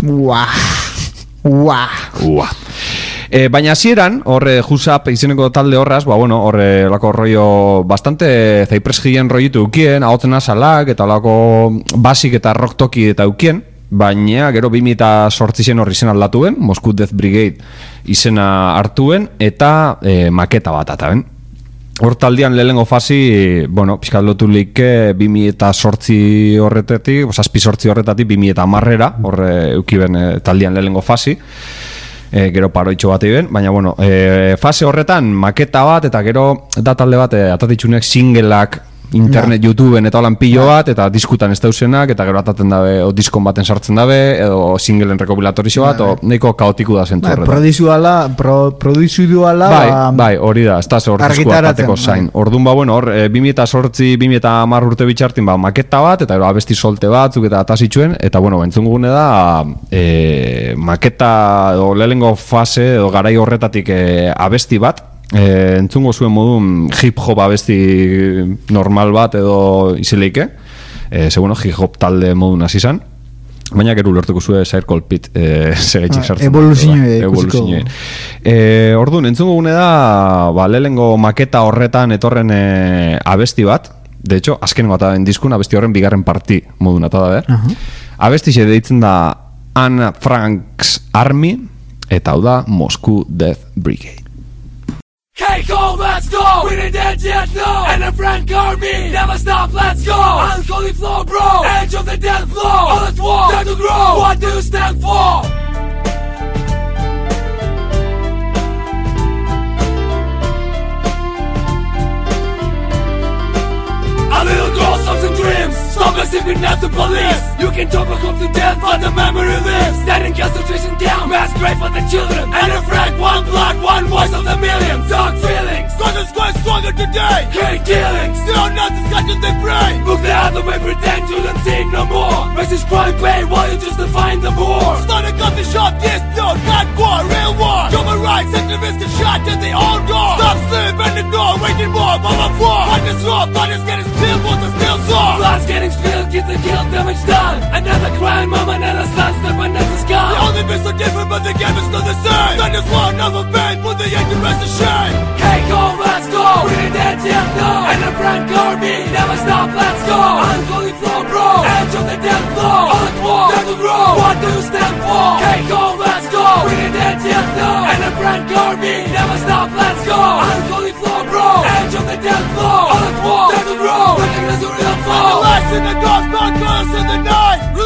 [SPEAKER 2] Baina hasieran horre Jusap izeneko talde horraz horre lako rollo bastante zaipresgien rollitu eukien Ahotzen azalak eta lako basik eta rock toki eta eukien Baina gero 2008 horri izen aldatuen Moscow Death Brigade izena hartuen Eta maketa bat ataben Hor taldean lehengo fasi, pixkat lotu like 2008 horretatik, 2008 horretatik 2010era, horre eukiben taldean lehengo fasi, gero paroitxo bat egin, baina fase horretan maketa bat eta gero da talde bat atatitxunek singleak internet, YouTubeen eta holan pillo bat, eta diskutan ez dauzenak, eta gero ataten dabe, o diskon baten sartzen dabe, edo singleen rekopilatorizo bat, o nahiko kaotiku da zentu horretan.
[SPEAKER 1] Produziduala...
[SPEAKER 2] Bai, hori da, ez da ze hor diskua atateko zain. Orduan, hor, 2008-2010 urte bitxartin, maketa bat, eta gero abesti solte batzuk eta atasitxuen, eta, entzun gune da, maketa, edo lehengo fase, edo garai horretatik abesti bat, entzungo zuen modun hip-hop abesti normal bat edo izeleike hip hop talde modun hasi izan baina gero ulertuko zuen Circle Pit segaitxik sartzen evoluzioe orduan entzungo gune da lehengo maketa horretan etorren abesti bat de hecho azkenengo eta diskun abesti horren bigarren parti modun eta da abesti xe deitzen da Anne Frank's Army eta hau da Moscow Death Brigade
[SPEAKER 4] Hey, go, let's go! We didn't dead yet, no! And a Frank army! Never stop, let's go! Unholy flow, bro! Edge of the death flow! All at war! Time to grow! What do you stand for? A little girl, hopes and dreams. Stop us if we not the police. You can talk a hope to death, but the memory lives. Standing concentration down, mass grave for the children. And a flag, one blood, one voice of the millions. Dark feelings, cause it's quite stronger today. Hate dealings, still not discussion they pray. Look the other way, pretend you don't see no more. Racist crime pay while you just define the war. Start a coffee shop, this no, not war, real war. Human rights, activists get shot till they all gone. Stop sleep and ignore, waging war, mother war. What is wrong, blood is getting spilled, water still sore. Blood's getting spilled, kids are killed, damage done. Another crime, mama, another son, step on the sky. The only been so different, but the game is still the same. Done this war, another pain, put the yank to rest of shame. Hey, go, let's go. We didn't dead yet, no. And a Frank army, never stop, let's go. Unholy flow, bro. Edge of the death flow. All at war, time to grow. What do you stand for? Hey, go, let's go. We didn't dead yet, no. And a Frank army, never stop, let's go. Unholy flow, bro. Edge of the death flow. All at war, time to grow. Recognize the real foe. And the lights in the gods, not colors in the night.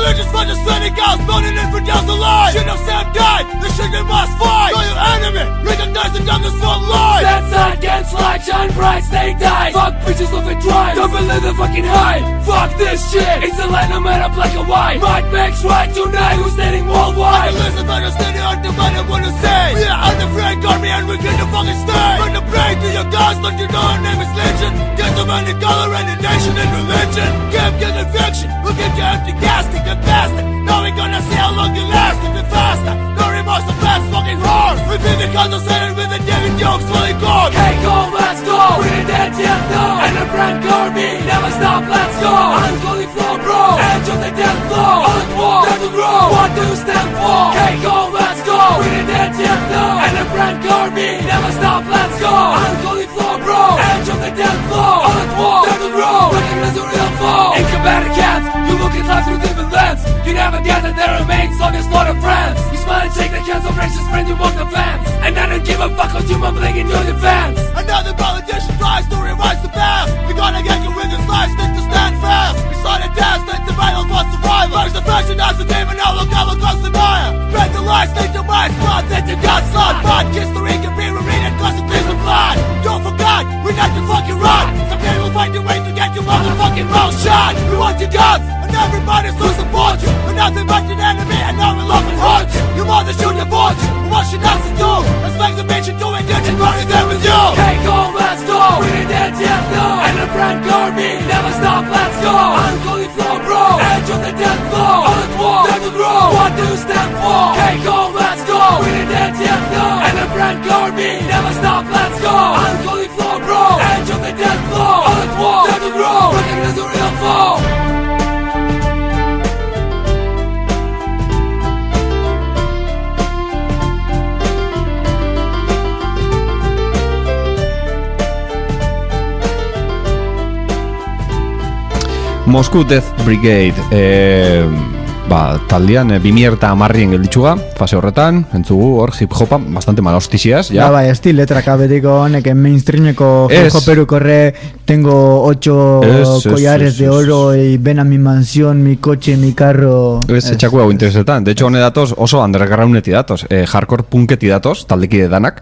[SPEAKER 4] religious for the synagogues, building infidels alive. Shit of Sam died, the sugar must fight. Know your enemy, recognize the youngest for life. Stand side against light, shine bright, stay tight. Fuck bitches of it try, don't believe the fucking hype. Fuck this shit, it's a line no matter black or white. Might makes right tonight, who's standing worldwide. I can listen, but I'm standing on the man I wanna say. We are unafraid, army and we're gonna fucking stay. Bring the blade to your guns, don't you know our name is Legion. Get them any color, any nation and religion. Give conviction, we'll get you empty casting and bastard. Now we gonna see how long you last, even faster. No remorse, the fast fucking horse. We feel the concentrated with the David jokes fully gone. Hey, go, let's go. We're dead yet, no. And a brand army, never stop, let's go. Unholy flow, bro. Edge of the death flow. On the wall, time to grow. What do you stand for? Hey, go, let's go. We're dead yet, no. And a brand army, never stop, let's go. Unholy flow, bro. Edge of the death flow. On the wall, time to grow. Recognize the real foe. Incombatant cats, you look at life through different lens. You never get that there remains long as lot of friends. You smile and shake the hands of racist friends, you walk the fence. And I don't give a fuck what you mumbling in your defense. Another politician tries to revise the past. We gotta get you with this life, stick to stand fast. We saw the test, that's the battle for survival. There's the fashion as the name and now look how it goes to Maya. Spread the lies, take the mice, blood, that you got slot. But history can be rereaded cause it is a blood. Don't forget, we're not your fucking rock. Someday we'll find a way to get your motherfucking mouth shut. We want your guns, and everybody's to support you. We're nothing but an enemy, and now we love and hurt you. You want to shoot your boys, what should us do? Respect the bitch and do it, you're just running there with you. Hey, go, let's go. We're dead yet, no. And a brand army, never stop, let's go. Unholy flow, bro. Edge of the death flow. On the wall, time to grow. What do you stand for? Hey, go, let's go. We're dead yet, no. And a brand army, never stop, let's go. Unholy flow, bro. Edge of the death flow. On the wall, time to grow. Recognize the real foe.
[SPEAKER 2] Moscow Death Brigade taldean 2010 gelditxuga fase horretan, entzugu hor hip-hopa bastante malostiziaz ja.
[SPEAKER 1] Bai, esti letraka betiko honek mainstreameko hip-hoperu corre. Tengo 8 collares de oro y ven a mi mansión, mi coche, mi carro.
[SPEAKER 2] Ez etxaku hau interesetan. De hecho, hone datoz oso undergroundeti datoz, hardcore punketi datoz, taldekide danak.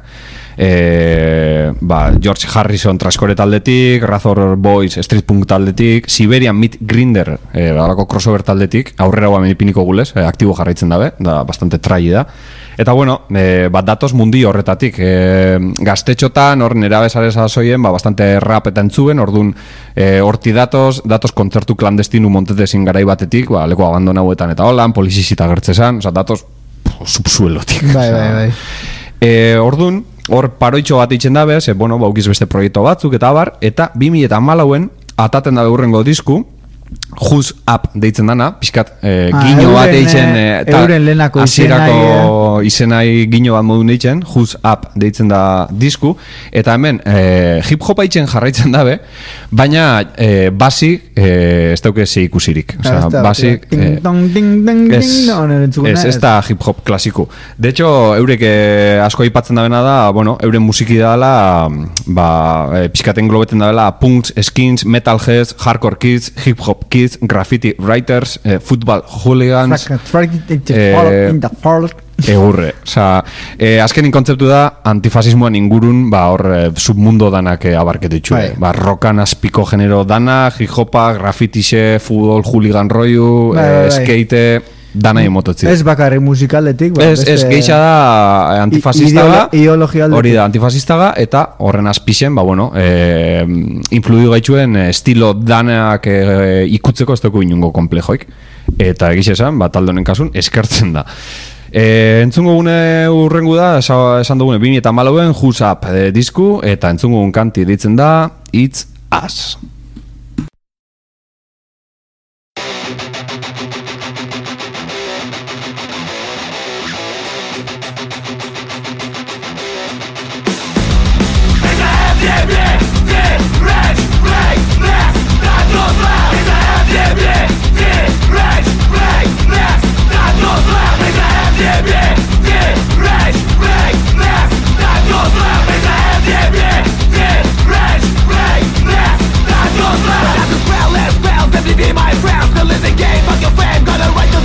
[SPEAKER 2] George Harrison traskore taldetik, Razor Boys street punk taldetik, Siberian Meat Grinder balako crossover taldetik, aurrera guamen ipiniko gulez, aktibo jarraitzen dabe, da bastante trai da. Eta bueno, bat datoz mundi horretatik, gaztetxotan, hor nera bezareza zoien, bastante rap eta entzuen, orduan horti datoz kontzertu klandestinu montetezin garai batetik, leku abandonauetan eta holan, polizizita gertzezan, datoz subsuelotik.
[SPEAKER 1] Bai.
[SPEAKER 2] Orduan, hor paroitxo bat itzen dabe, baukiz beste proiektu batzuk eta abar, eta 2014 ataten dabe urrengo disku, Who's Up deitzen dana, pixkat gino bat deitzen
[SPEAKER 1] euren lehenako
[SPEAKER 2] asierako izenai gino bat modun deitzen, Who's Up deitzen da disku, eta hemen hip-hopa itzen jarraitzen dabe, baina basik ez dauke ze ikusirik, basik ez da hip-hop klasiku. De hecho, eurek asko aipatzen dabena da, euren musiki dala pixkaten globeten dabela punks, skins, metalheads, hardcore kids, hip-hop kids, graffiti writers, football hooligans, egurre. Azkenin kontzeptu da antifasismoan ingurun submundo danak abarketu itxue. Rokan azpiko genero danak, hip-hopa, graffitixe, futbol hooligan roiu, skate, dana emototzi.
[SPEAKER 1] Ez bakarri musikaletik.
[SPEAKER 2] Ez geixa da antifasista da,
[SPEAKER 1] hori
[SPEAKER 2] da antifasista da, eta horren azpixen, influidu gaitxuen estilo danak ikutzeko ez dugu inungo komplejoik. Eta egiz esan, taldonen kasun, eskertzen da. Entzungo gune urrengu da, esan dugune 2014 Who's Up disku, eta entzungo gun kanti ditzen da It's Us.
[SPEAKER 3] Be my friends, the living game, fuck your fame, gonna write the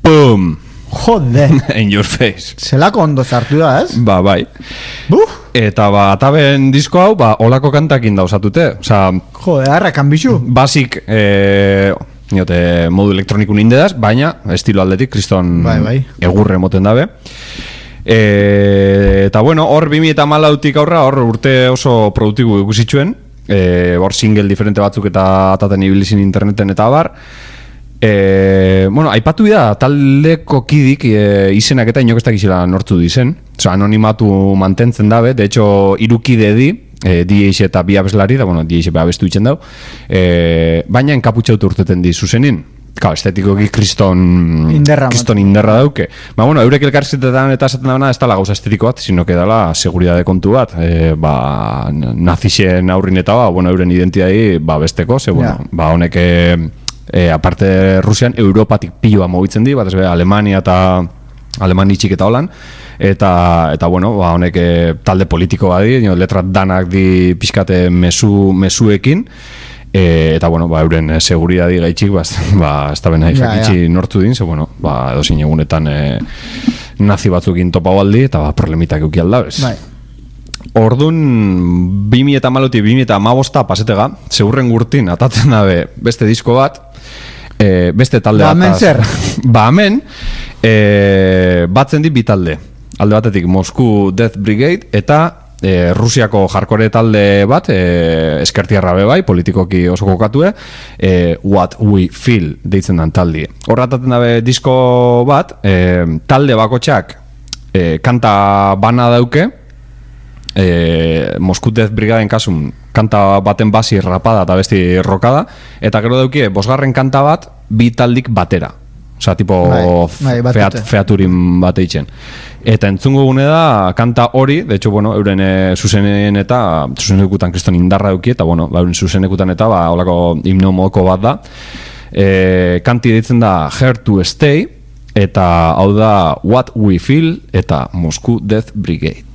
[SPEAKER 2] Boom!
[SPEAKER 1] Jode!
[SPEAKER 2] In your face.
[SPEAKER 1] Zelako ondo zartu da, ez?
[SPEAKER 2] Ba, bai. Eta ataben disko hau, olako kantakin dauzatute. Osa,
[SPEAKER 1] jode, harrakan bizu.
[SPEAKER 2] Basic, modu elektronikun indedaz, baina estilo aldetik, kriston egurre moten dabe. Eta bueno, hor 2014tik aurra, hor urte oso produktibo ikusitxuen, hor single diferente batzuk eta ataten ibilizin interneten eta bar. Bueno, aipatu da taldeko kidik izenak eta inok ez dakizela nortzu dizen. Osa, anonimatu mantentzen dabe, de hecho, irukide di, DH eta bi abeslari, da, bueno, DH abestu itzen dau, baina enkaputxautu urteten di zuzenin. Claro, estetikoki kriston inderra dauke. Ba, bueno, eurek elkarrizketetan eta esaten dabena ez dala gauza estetiko bat, sino que dala seguridade kontu bat. Nazixen aurrin eta bueno, euren identidadi besteko, ze, bueno, honek aparte Rusian, Europatik piloa mogitzen di, bat ez Alemania eta Alemani txik eta holan, eta bueno, honek talde politiko badi, letrat danak di pixkate mesuekin, eta bueno, euren seguridadi gaitxik, ez da bena jakitxi nortu din, ze bueno, edozin egunetan nazi batzukin topa baldi, eta problemitak euki aldabez. Orduan 2014-2015 pasetega, zeurren gurtin atatzen dabe beste disko bat, beste talde bat. Ba hemen batzen dit bi talde. Alde batetik Moscow Death Brigade eta Rusiako hardcore talde bat, eskertiarra be bai, politikoki oso kokatue, What We Feel deitzen dan taldi. Horrataten dabe disko bat, talde bakotxak kanta bana dauke, Moscow Death Brigaden kasun kanta baten basi rapada eta besti rokada, eta gero daukie bosgarren kanta bat bi taldik batera, oza, tipo featurin bate itzen. Eta entzungo gune da kanta hori, de hecho, bueno, euren zuzenen eta zuzenekutan kriston indarra duki, eta bueno, euren zuzenekutan eta holako himno modoko bat da. Kanti ditzen da Here to Stay, eta hau da What We Feel eta Moscow Death Brigade.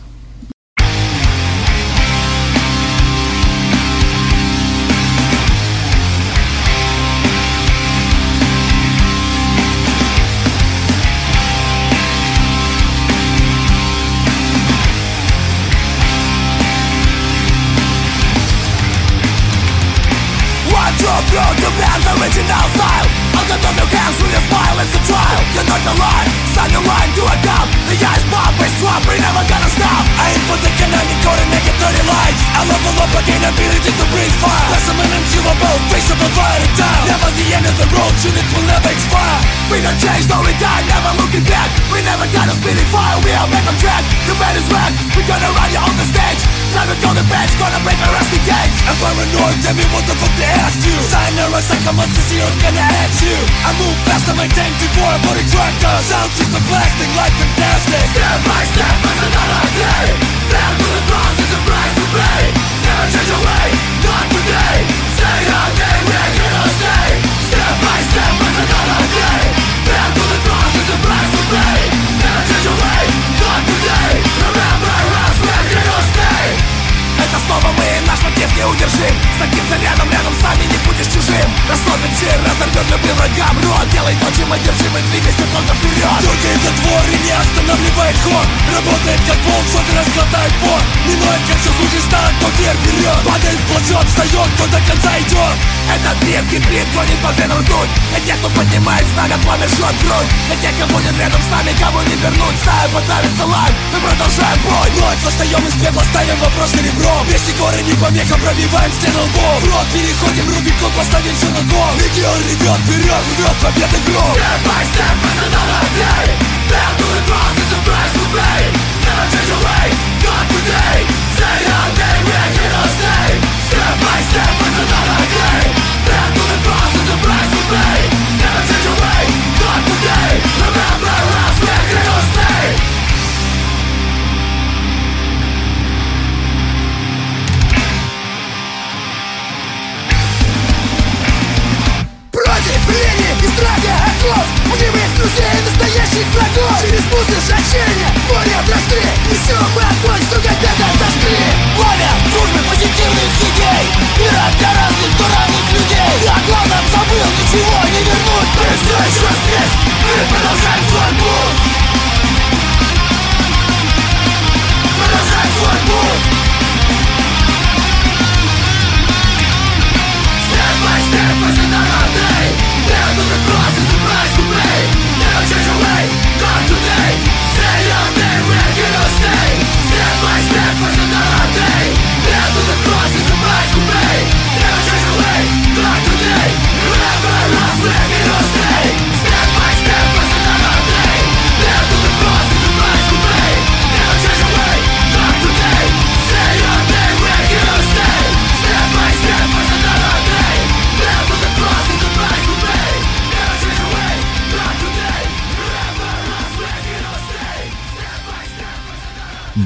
[SPEAKER 4] Original style, I'll get on your hands with a smile, it's a trial. You're not alive, sign your line to a dump. The eyes pop, it's swap, we're never gonna stop. I ain't for the canonic code and make it 30 lives. I level up again, ability to breathe fire. Specimen and chillable, face of the fire down. Never the end of the road, unit will never expire. We don't change, though we die, never looking back. We never got a speeding fire, we are back on track. The band is whack, we're gonna run you on the stage. Time to go the bench, gonna break a rusty cage. I'm paranoid, tell me what the fuck they asked you. Sign a like a month to see what's gonna hit you. I move fast on my tank before I put a tractor. Sound system blasting like fantastic. Step by step, it's another day. Down to the cross, it's a price to pay. Never change your way, not today. Say our name, we're here to stay. Step by step, it's another day. Down to the cross, it's a price to pay. Never change your way, not today. Remember us, we're here to stay. Это снова мы, наш мотив неудержим. С таким зарядом рядом с нами не будешь чужим. Расслабит жир, разорвет любым врагам рот. Делай то, чем одержим, и двигайся только вперед. Дергает затвор и не останавливает ход. Работает как волк, сот разглотает пот. Минует как все хуже стан, кто вверх вперед. Падает в плачет, встает, кто до конца идет. Этот редкий клип гонит по венам ртуть. Для тех, кто поднимает знамя, пламя жжет грудь. Для тех, кого нет рядом с нами, кого не вернуть. Стая подавится лайк, мы продолжаем бой. Вновь восстаем из пепла, ставим вопрос ребром. Вместе горы не помеха, пробиваем стену лбов. В рот переходим, Рубикон, поставим все на гол. Легион ревет, вперед, рвет победы гром. Step by step, it's another day. Down to the cross, it's a price to pay. Never change your way, not today. Say our name, we're here to stay. Step by step, it's another day. Down to the cross, it's a price to pay. Never change your way, not today. Remember us, we're here to stay. Против лени и страха оков. Мнимых друзей, настоящих врагов. Через музы сожжения, море дрожды. Несем мы огонь, сука, беда зажгли. Пламя дружбы позитивных идей. Мир отдай.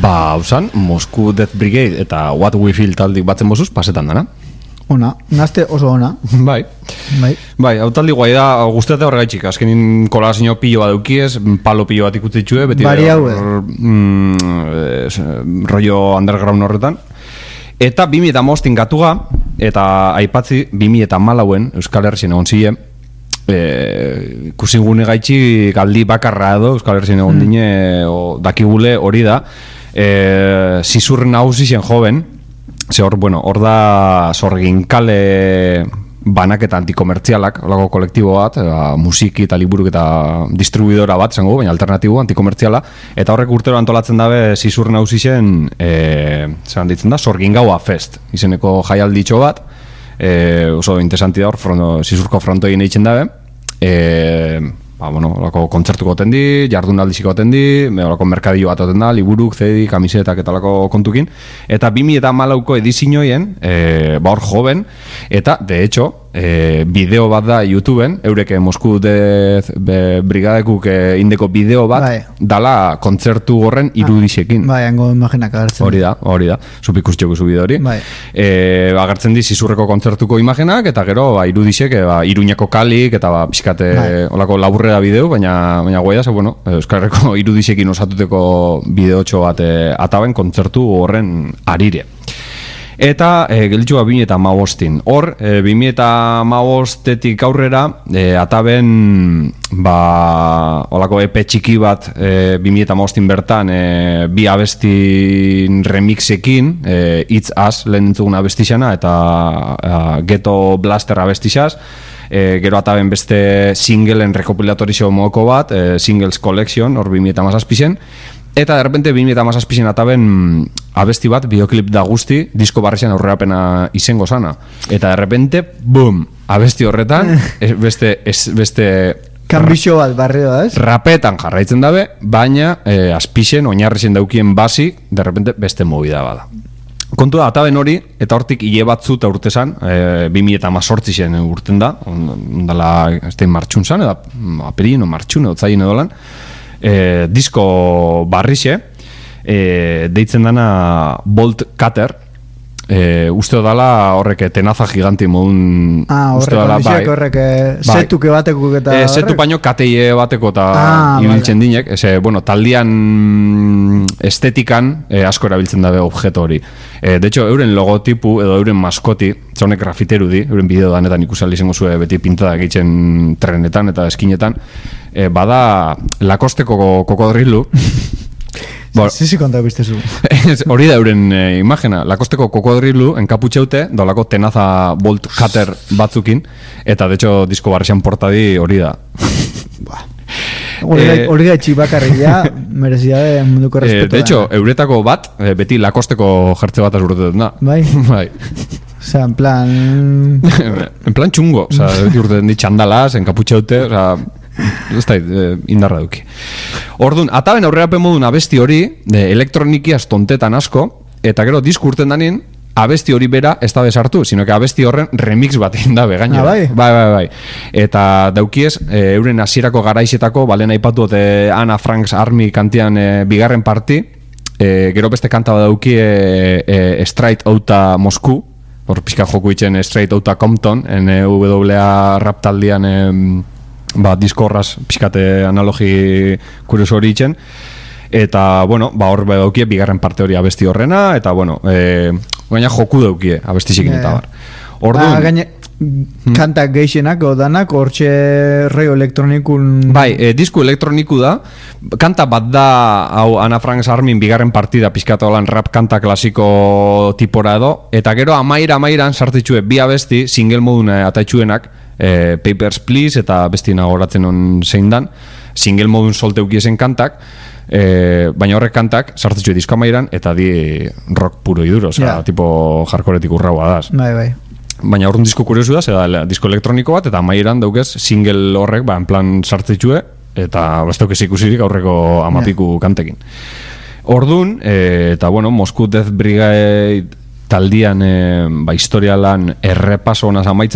[SPEAKER 2] usan, Moscow Death Brigade eta What We Feel taldik batzen bozuz, pasetan dana.
[SPEAKER 1] Ona, nazte oso ona.
[SPEAKER 2] Bai, hau taldi guai da, guzteate horregaitxik, azkenin kolazio pilo bat eukiez, palo pilo bat ikutzitxue, beti
[SPEAKER 1] bari haue.
[SPEAKER 2] Rollo underground horretan. Eta 2005 gatuga, eta aipatzi 2014 Euskal Herrien egon ziren, kusingune gaitxi galdi bakarra edo Euskal Herrien egon dine, dakigule hori da, zizurren nagusi zen joven, ze hor, bueno, hor da Sorginkale banaketa antikomertzialak, olako kolektibo bat, musiki eta liburuk eta distribuidora bat, zango, baina alternatibo, antikomertziala, eta horrek urtero antolatzen dabe zizur nauzi zen, zelan ditzen da, Sorgingaua Fest, izeneko jaialditxo bat, oso interesanti da hor, zizurko fronto egin eitzen dabe, olako kontzertuko otendi, jardunaldiziko otendi, olako merkadillo bat oten da, liburuk, CD, kamisetak eta olako kontukin, eta 2014ko edizioen, hor joven, eta, de hecho, bideo bat da YouTubeen, eureke Moscow Death Brigadekuk indeko bideo bat, dala kontzertu horren irudisekin.
[SPEAKER 1] Bai, hango imaginak agertzen.
[SPEAKER 2] Hori da, zupik ustioku zu bideo hori. Agertzen di zizurreko kontzertuko imaginak, eta gero, irudisek, Iruñako kalik, eta pixkate, olako laburre da bideo, baina guai da, bueno, Euskal Herriko irudisekin osatuteko bideotxo bat ataben kontzertu horren arire. Eta gelitxua 2015. Hor, 2015-etik aurrera, ataben olako EP txiki bat 2015 bertan bi abestin remixekin, It's Us lehen entzugun abestixana eta Ghetto Blaster abestixaz. Gero ataben beste singleen rekopilatorizio moko bat, Singles Collection, hor 2017-zen. Eta derrepente 2017 ataben abesti bat, bideoklip da guzti, disko barrexan aurrerapena izango sana. Eta derrepente, boom, abesti horretan, beste
[SPEAKER 1] kanbixo bat barrio da, ez?
[SPEAKER 2] Rapetan jarraitzen dabe, baina azpixen, oinarrizen daukien basi, derrepente beste movida bada. Kontu da, ataben hori, eta hortik hile batzu eta urtezan, 2018 urten da, ondala, ez da martxun zan, edo aperin, martxun, edo zain edo lan, disko barrixe, deitzen dana Bolt Cutter, uste dala horrek tenaza giganti modun
[SPEAKER 1] horrek setuke bateko eta
[SPEAKER 2] setu baino kateie bateko eta ibiltzen dinek, taldian estetikan asko erabiltzen dabe objeto hori. De hecho, euren logotipu edo euren maskoti, zaunek grafiteru di, euren bideo danetan ikusal izango zue beti pintada egiten trenetan eta eskinetan, bada Lakosteko kokodrilu.
[SPEAKER 1] Sí, konta biztezu.
[SPEAKER 2] Hori da euren imagina, Lakosteko kokodrilu enkaputxeute, dolako tenaza Bolt Cutter batzukin, eta de hecho disko barrexan portadi hori da.
[SPEAKER 1] Hori da txibakarria, merezia de munduko respeto.
[SPEAKER 2] De hecho, euretako bat, beti Lakosteko jertze bat azurtetan da.
[SPEAKER 1] Bai?
[SPEAKER 2] Bai.
[SPEAKER 1] Osea, en plan...
[SPEAKER 2] En plan txungo, osea, beti urtetan di txandalaz, enkaputxeute, osea... Ez da, indarra duki. Orduan, ataben aurrerapen modun abesti hori, elektronikiaz tontetan asko, eta gero disku urten danin, abesti hori bera ez da besartu, sino que abesti horren remix bat indabe, gainera. Bai. Eta daukiez, euren hasierako garaizetako, balen aipatu Anna Frank's Army kantian bigarren parti, gero beste kanta bat dauki Straight Outta Moscou, hor pixka joku itzen Straight Outta Compton, NWA rap taldian diskorraz pixkate analogi kurioso hori itzen, eta, hor daukie bigarren parte hori abesti horrena, eta, gaina joku daukie abestizikin eta bar.
[SPEAKER 1] Orduan... kantak geixenak, odanak, hortxe reio elektronikun...
[SPEAKER 2] Bai, disku elektroniku da, kanta bat da, hau Anna Frank's Armyn bigarren partida pixkatu holan rap kanta klasiko tipora edo, eta gero amairan sartitxue bi abesti, single modun ataitxuenak, Papers, Please, eta bestina goratzen on zein dan, single modun solteukiesen kantak, baina horrek kantak sartitxue disko amairan, eta di rock puro iduro, tipo hardcoretik urraua daz.
[SPEAKER 1] Bai.
[SPEAKER 2] Baina horren disko kuriosu da, zeda disko elektroniko bat, eta amairan daukez single horrek, en plan sartitxue, eta bastauk ez ikusirik aurreko amapiku kantekin. Orduan, eta Moscow Death Brigade taldian historialan errepaso honaz amaitzeko,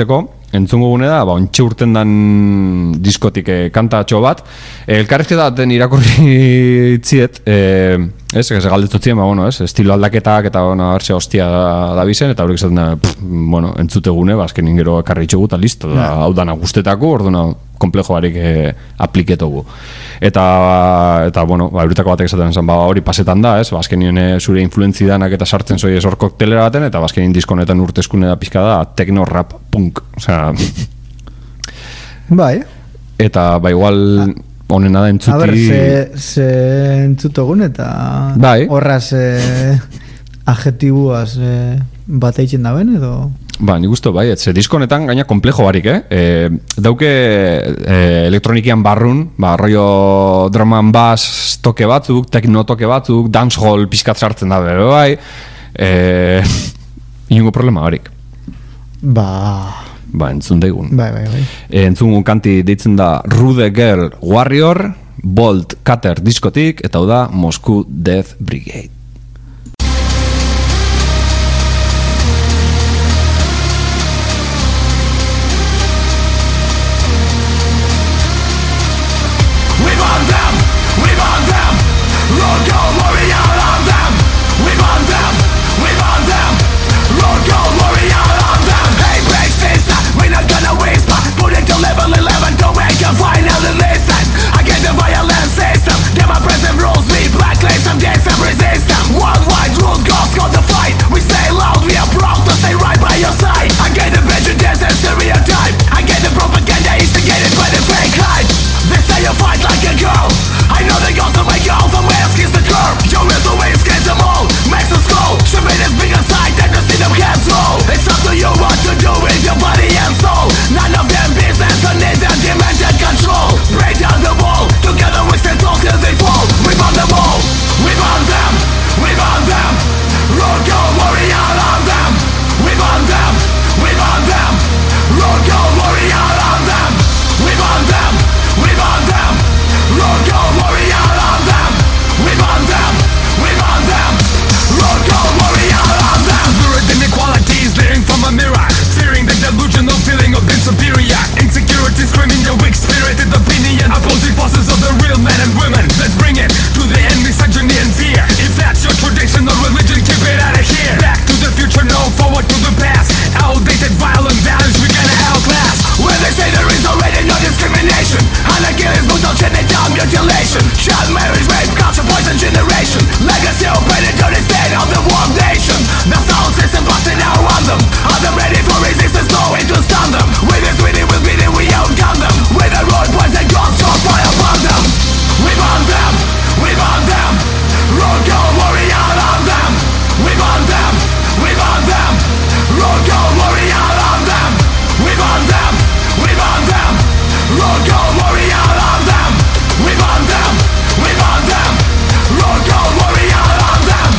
[SPEAKER 2] entzungo gune da, ontxe urten dan diskotik kantatxo bat. Elkarrizketa baten irakurri itziet, ez galdetutzien, estilo aldaketak eta bertze hostia da bizen, eta horiek zaten, entzutegune, azkenin gero ekarri itxugu, eta listo, hau dana guztetako, orduna komplejo barik apliketogu. Eta eurutako batek esaten zen, hori pasetan da, azkenien zure influentzi danak eta sartzen zoi hor koktelera baten, eta azkenien diskonetan urtezkune da pizka da, techno, rap, punk, osea...
[SPEAKER 1] Bai.
[SPEAKER 2] Eta, igual, honena da entzuti...
[SPEAKER 1] A ber, ze entzutogun, eta...
[SPEAKER 2] Bai.
[SPEAKER 1] Horraz adjetibuaz bat eitzen da ben, edo...
[SPEAKER 2] Nik uste, etze diskonetan gaina komplejo barik, dauke elektronikian barrun, rollo drum and bass toke batzuk, techno toke batzuk, dancehall pizkat sartzen da, inungo problema barik. Entzun daigun.
[SPEAKER 1] Bai.
[SPEAKER 2] Entzun kanti deitzen da Rude Girl Warrior, Bolt Cutter diskotik, eta hau da Moscow Death Brigade.
[SPEAKER 4] Finally listen, I get the violence system. Get my present rules, me black lace, some days some resistance. Worldwide rule gods got the fight. We stay loud, we are proud to stay right by your side. I get the prejudice and stereotype. I get the propaganda instigated by the fake hype. They say you fight like a girl. I know the ghost of my girl from where kiss the curb. Your little way scares them all, makes us go. Should be this big inside and to see them hands roll. It's up to you what to do with your body and soul. None of them business, I need them dimension control. Break down the wall, together we stand tall till they fall. We burn them all, we burn them, we burn them. Road go warrior on them. We burn them, we burn them. Road go warrior on them. We burn them, we burn them. Road go warrior on them. We burn them, we burn them. Road go warrior on them. Lurid inequalities leering from a mirror, fearing the delusional feeling of being superior. Insecurity screaming the weak-spirited opinion. Opposing forces of the real men and women. Let's bring it to the end, misogyny and fear. If that's your traditional religion, keep it out of here. Back to the future, no, forward to the past. Outdated violent values we gonna outlast. Where they say there is already no discrimination. Anarchy is brutal genital mutilation. Child marriage, rape, culture, poison generation. Legacy of predatory state of the warm nation. The sound system busting our anthem. Are they ready for resistance? No way to stand them. With this winning, we'll beat it, we outgun them. With the road boys and guns, so fire upon them. We burn them, we burn them. Road go warrior on them. We burn them, we burn them. Road go warrior on them. We burn them, we burn them. Road go warrior on them. We burn them, we burn them. Road go warrior on them.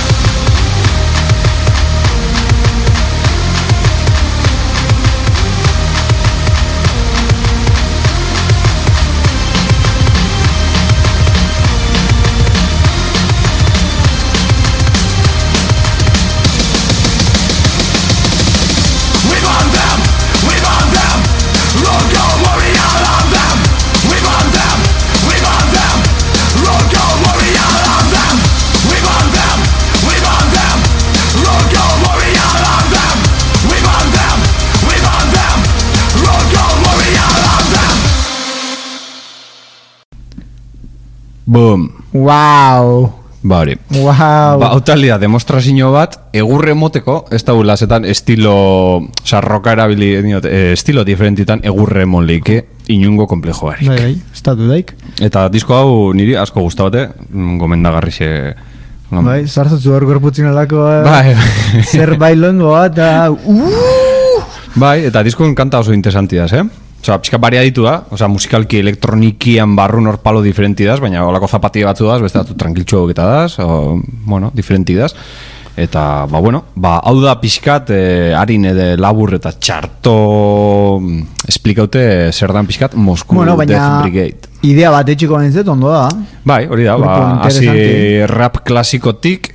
[SPEAKER 2] Boom.
[SPEAKER 1] Wow.
[SPEAKER 2] Hori.
[SPEAKER 1] Wow.
[SPEAKER 2] Hautalia demostrazio bat, egurre moteko, ez da ulazetan estilo, sarroka erabili, estilo diferentitan egurre monleike, inungo komplejo barik.
[SPEAKER 1] Bai, estatu daik.
[SPEAKER 2] Eta disko hau niri asko gustabate, gomendagarrixe.
[SPEAKER 1] Bai, sartzatzu hor gorputzin alako,
[SPEAKER 2] bai.
[SPEAKER 1] Zer bailongo bat,
[SPEAKER 2] Bai, eta diskoen kanta oso interesantidas, Osa, pixka baria ditu da, osa, musikalki elektronikian barrun hor palo diferentidaz, baina olako zapatia batzu daz, beste batzu tranquiltxo eta daz, diferentidaz. Eta, hau da pixkat, harin ede labur eta txarto esplikaute zer dan pixkat Moscow Death Brigade.
[SPEAKER 1] Idea bat etxiko nintzet, ondo da.
[SPEAKER 2] Bai, hori da, hasi rap klasikotik,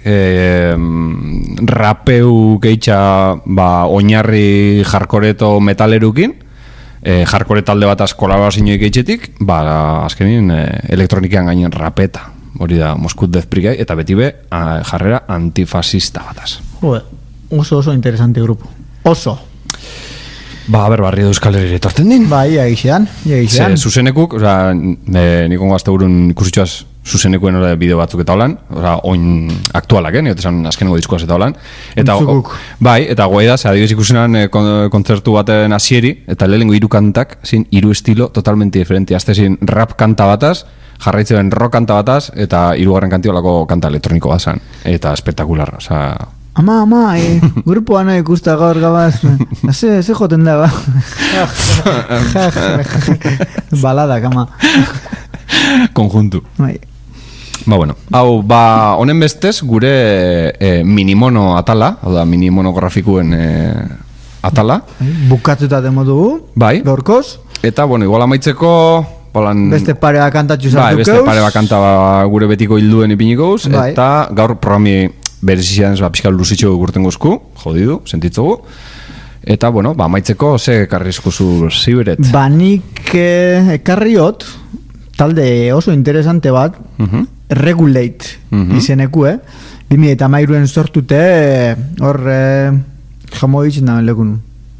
[SPEAKER 2] rapeu gehitxa oinarri jarkoreto metalerukin, jarkore talde bat kolaborazioik gehitxetik, azkenin elektronikean gainen rapeta. Hori da, Moscow Death Brigade, eta beti jarrera antifasista bataz.
[SPEAKER 1] Oso interesante grupo. Oso.
[SPEAKER 2] Barri Euskal Herri etortzen din.
[SPEAKER 1] Ia gixean.
[SPEAKER 2] Zuzenekuk, nik ongo azte burun ikusitxoaz zuzenekuen bideo batzuk eta holan, oin aktualak, niote esan azkenengo diskuaz eta holan. Eta guai da, adibidez ikusenan kontzertu baten hasieri, eta lehenengo 3 kantak, zin 3 estilo totalmente diferente. Azte zin rap kanta bataz, jarraitzen rock kanta bataz, eta 3. kantiolako kanta elektroniko bat zan. Eta espektakularra,
[SPEAKER 1] Ama, grupoa nahi ikusta gaur gabaz. Ze joten da, Baladak, ama.
[SPEAKER 2] Konjuntu. Hau, honen bestez, gure minimono atala, hau da, minimonografikoen atala.
[SPEAKER 1] Bukatuta demo dugu, gaurkoz.
[SPEAKER 2] Eta, igual amaitzeko...
[SPEAKER 1] Beste pare bat kantatxu zartukeuz.
[SPEAKER 2] Beste pare bat kanta gure betiko hilduen ipinikouz. Eta gaur programi berezizian pixka luzitxo gurten guzku, jodidu, sentitzugu. Eta, amaitzeko ze ekarrizkuzu ziberet.
[SPEAKER 1] Nik ekarriot, talde oso interesante bat, Regulate izeneku, 2013 sortute, hor, jamo ditzen da lekun.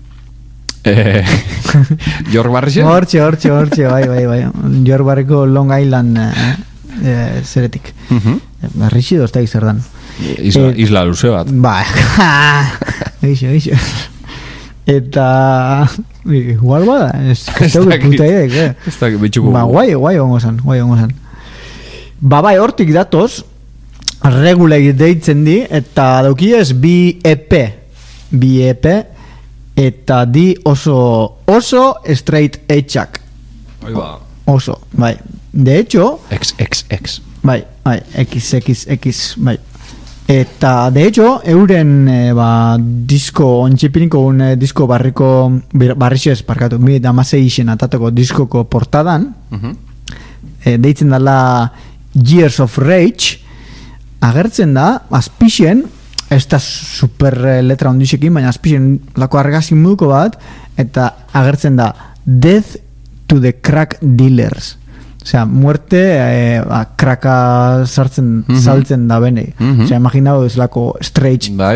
[SPEAKER 2] Jorg Barrixe?
[SPEAKER 1] Hortxe, bai. Jorg Barriko Long Island zeretik. Barrixe dozta izerdan.
[SPEAKER 2] Isla luze bat.
[SPEAKER 1] Eixo. Eta... Igual bada, ez teuk puta idek,
[SPEAKER 2] Ez da, bitxuko.
[SPEAKER 1] Guai ongo zan. Bai, hortik datoz, Regulate deitzen di, eta daukiez bi EP, eta di oso straight edgeak. Oso, bai. De hecho...
[SPEAKER 2] XX.
[SPEAKER 1] Bai, XX, bai. Eta, de hecho, euren disko, ontxipiniko un disko barrixez, parkatu, da mazeixen atateko diskoko portadan, deitzen dala Years of Rage, agertzen da, azpixen, ez da super letra ondixekin, baina azpixen lako argazin muduko bat, eta agertzen da Death to the Crack Dealers. Osea, muerte kraka saltzen da benei. Osea, imaginau ez lako stretch.
[SPEAKER 2] Bai.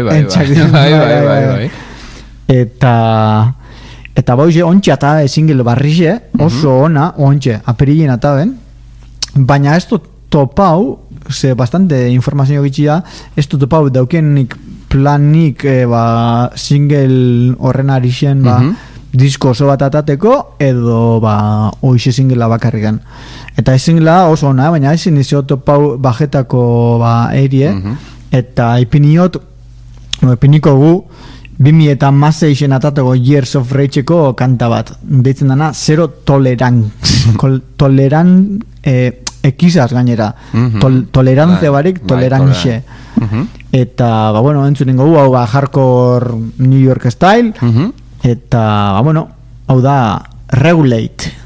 [SPEAKER 1] Eta bauze, ontxe ata single barrixe, oso ona, ontxe, aperillen ata ben, baina ez topau, ze bastante informazio gitxia, ez topau daukenik planik single horren arixen, disko oso bat atateko, edo oixe singlea bakarrikan. Eta singlea oso ona, baina ezin izio topau bajetako erie, eta ipiniko gu 2016 atateko Years of Rage-eko kanta bat. Deitzen dana, Zero ekizaz gainera. Tolerantze barik, tolerantxe. Eta, entzunen gogu, hau hardcore New York style, eta, hau da Regulate.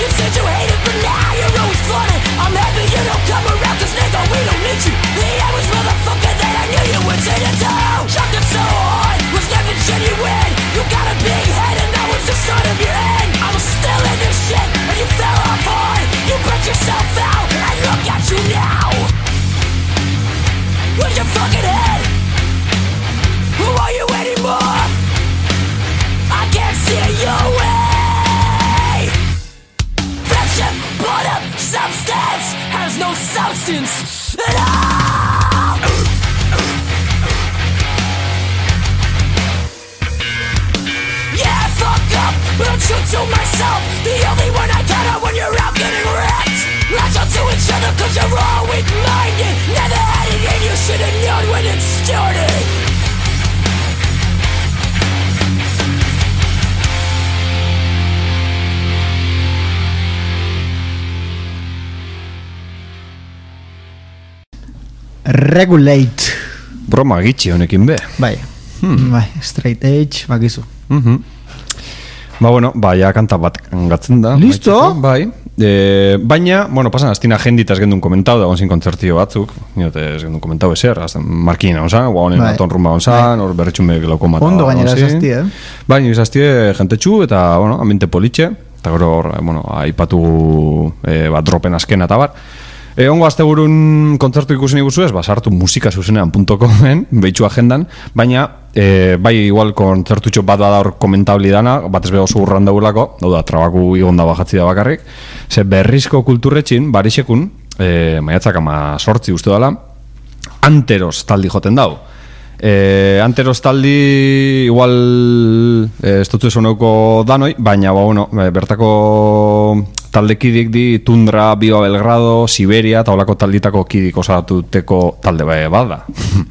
[SPEAKER 4] said you hated, but now you're always flaunting. I'm happy you don't come around, cause nigga, we don't need you. The average motherfucker that I knew you would turn into. Shocked it so hard, was never genuine. You got a big head and I was the son of your end. I was still in this shit, and you fell off hard. You burnt yourself out, and look at you now. Where's your fucking head? Who are you anymore? I can't see your way. Friendship, blood up, substance has no substance at all. Yeah, fuck up, but I'm true to myself. The only one I count on when you're out getting wrecked. Latch on to each other cause you're all weak-minded. Never had it in you, should've known when it started.
[SPEAKER 1] Regulate.
[SPEAKER 2] Broma gitxi honekin be.
[SPEAKER 1] Bai. Bai, straight edge, bakizu.
[SPEAKER 2] Ba, bueno, ja kanta bat gatzen da.
[SPEAKER 1] Listo?
[SPEAKER 2] Bai. Baina, bueno, pasan aztina jendita ez gendun komentau, da gonzin kontzertio batzuk. Niote ez gendun komentau ezer, markina onzan, guaonen aton rumba onzan, hor berretxume lauko mata.
[SPEAKER 1] Ondo gainera esaztie,
[SPEAKER 2] Bai, esaztie jentetxu eta, bueno, ambiente politxe. Eta gero, bueno, aipatu dropen azkena eta bar. Ongo asteburun kontzertu ikusi niguzu ez, sartu musikasuzenean.comen, behitxu agendan, baina bai igual kontzertutxo bat bada hor komentabli dana, bat ez beho zugurran daulako, da, trabaku igonda bajatzi da bakarrik, ze berrizko kulturretxin, barixekun, maiatzak 18 uste dala, Anteros taldi joten dau. Anteros taldi igual ez dutzu esoneuko danoi, baina bueno, bertako taldekidik di Tundra, Bio Belgrado, Siberia eta olako talditako kidik osatuteko talde bada.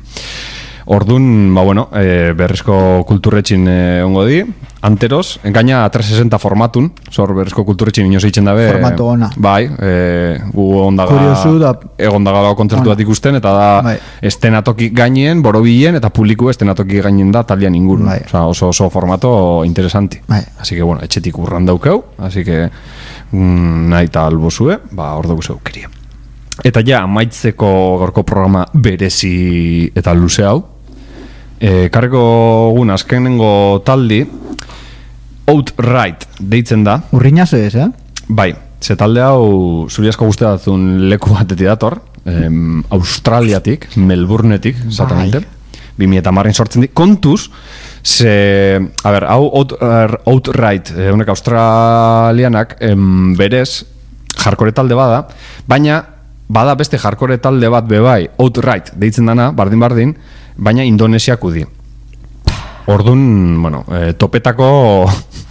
[SPEAKER 2] Ordun, bueno, berrizko kulturretxin ongo di, Anteros, engaina 360 formatun, zor berrizko kulturretxin inoz eitzen dabe.
[SPEAKER 1] Formato ona.
[SPEAKER 2] Bai, gu egondagala kontzertu bat ikusten, eta da estenatoki gainen, borobilen, eta publiku estenatoki gainen da taldean ingurun. Oso formato interesanti. Así que, bueno, etxetik urran daukeu, así que nahi eta albozue, hor dugu zeukeria. Eta ja, amaitzeko gorko programa berezi eta luze hau. Karreko gun azkenengo taldi Outright deitzen da.
[SPEAKER 1] Urriñazo ez,
[SPEAKER 2] Bai, ze talde hau zuri asko guzteatzen leku batetik dator, Australiatik, Melbournetik, zatamente, 2010 sortzen di. Kontuz, ze, a ber, hau Outright, honek australianak, berez, hardcore talde bada, baina bada beste hardcore talde bat bebai, Outright deitzen dana, bardin, baina Indonesiako di. Ordun, bueno, topetako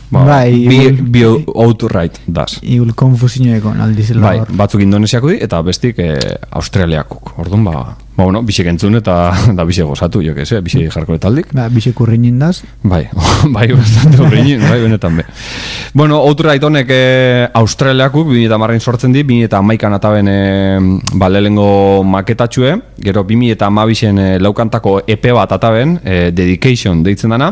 [SPEAKER 2] bi Outright daz.
[SPEAKER 1] Iul konfusioeko aldizela.
[SPEAKER 2] Bai, batzuk Indonesiako di eta bestik Australiakuk. Ordun, bueno, bisek entzun eta bisek gozatu, jo que se, bisek hardcore taldik.
[SPEAKER 1] Bisek urrinin daz.
[SPEAKER 2] Bai, bastante urrinin, bai, benetan be. Bueno, Outright honek Australiakuk 2010 sortzen di, 2011an ataben lehengo maketatxue, gero 2012en laukantako EP bat ataben, Dedication deitzen dana,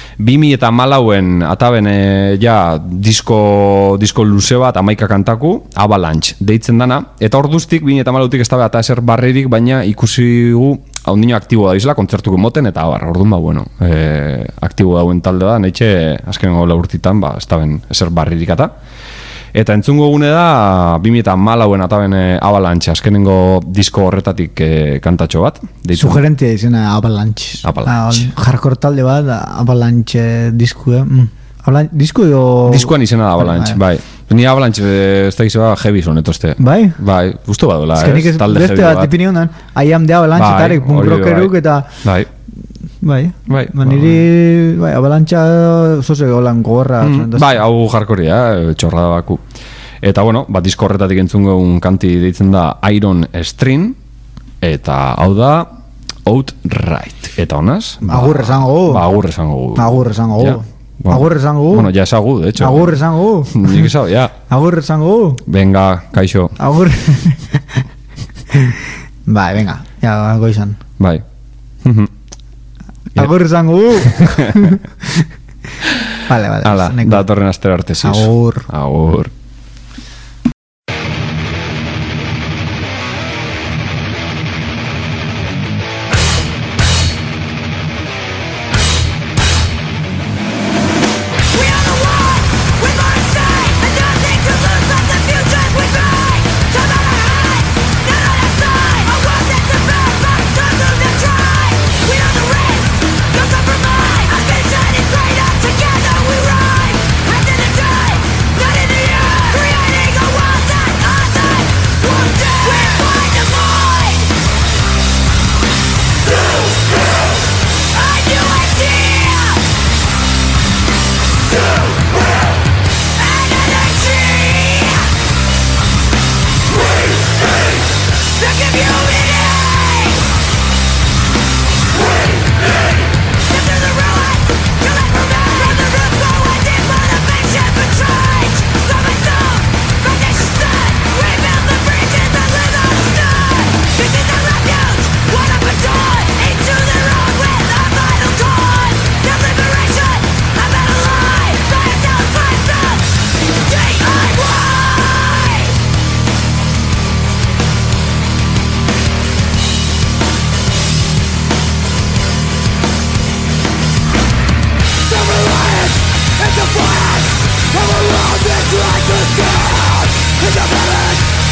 [SPEAKER 2] 2014en ataben ja disko luze bat 11 kantaku, Avalanche deitzen dana, eta orduztik 2014tik ez da eta eser barririk, baina ikusi gu haundino aktibo da izla, kontzertuko moten, eta orduan bueno, aktibo dauen talde da, nahitxe azkenengo laurtitan, ez da ben eser barririk eta entzungo gune da 2014en ataben Avalanche, azkenengo disko horretatik kantatxo bat.
[SPEAKER 1] Sugerentia izena Avalanche. Hardcore talde bat, Avalanche diskue.
[SPEAKER 2] Diskuan izena da Avalanche, bai. Ni Avalanche ez da izan heavy sonetozte.
[SPEAKER 1] Bai?
[SPEAKER 2] Bai, guztu badola,
[SPEAKER 1] talde heavy bat. Beste bat, I am de Avalanche, tarek, punk rockeruk eta... Bai, niri Avalancha zose golan gogorra.
[SPEAKER 2] Bai, hau jarkoria, txorrada baku. Eta, bueno, disko horretatik entzungo un kanti deitzen da Iron String, eta hau da Outright. Eta honaz?
[SPEAKER 1] Agur esango.
[SPEAKER 2] Agur esango. Bueno, ya esagu, de hecho.
[SPEAKER 1] Agur esango.
[SPEAKER 2] Nik esau, ya.
[SPEAKER 1] Agur esango.
[SPEAKER 2] Venga, kaixo.
[SPEAKER 1] Agur. Bai, venga, ya goizan.
[SPEAKER 2] Bai.
[SPEAKER 1] Agur esango. Vale.
[SPEAKER 2] Hala, datorren astero arte ziz.
[SPEAKER 1] Agur.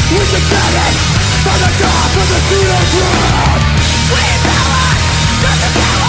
[SPEAKER 4] We should finish from the top of the pseudo-truth. We power, just a power.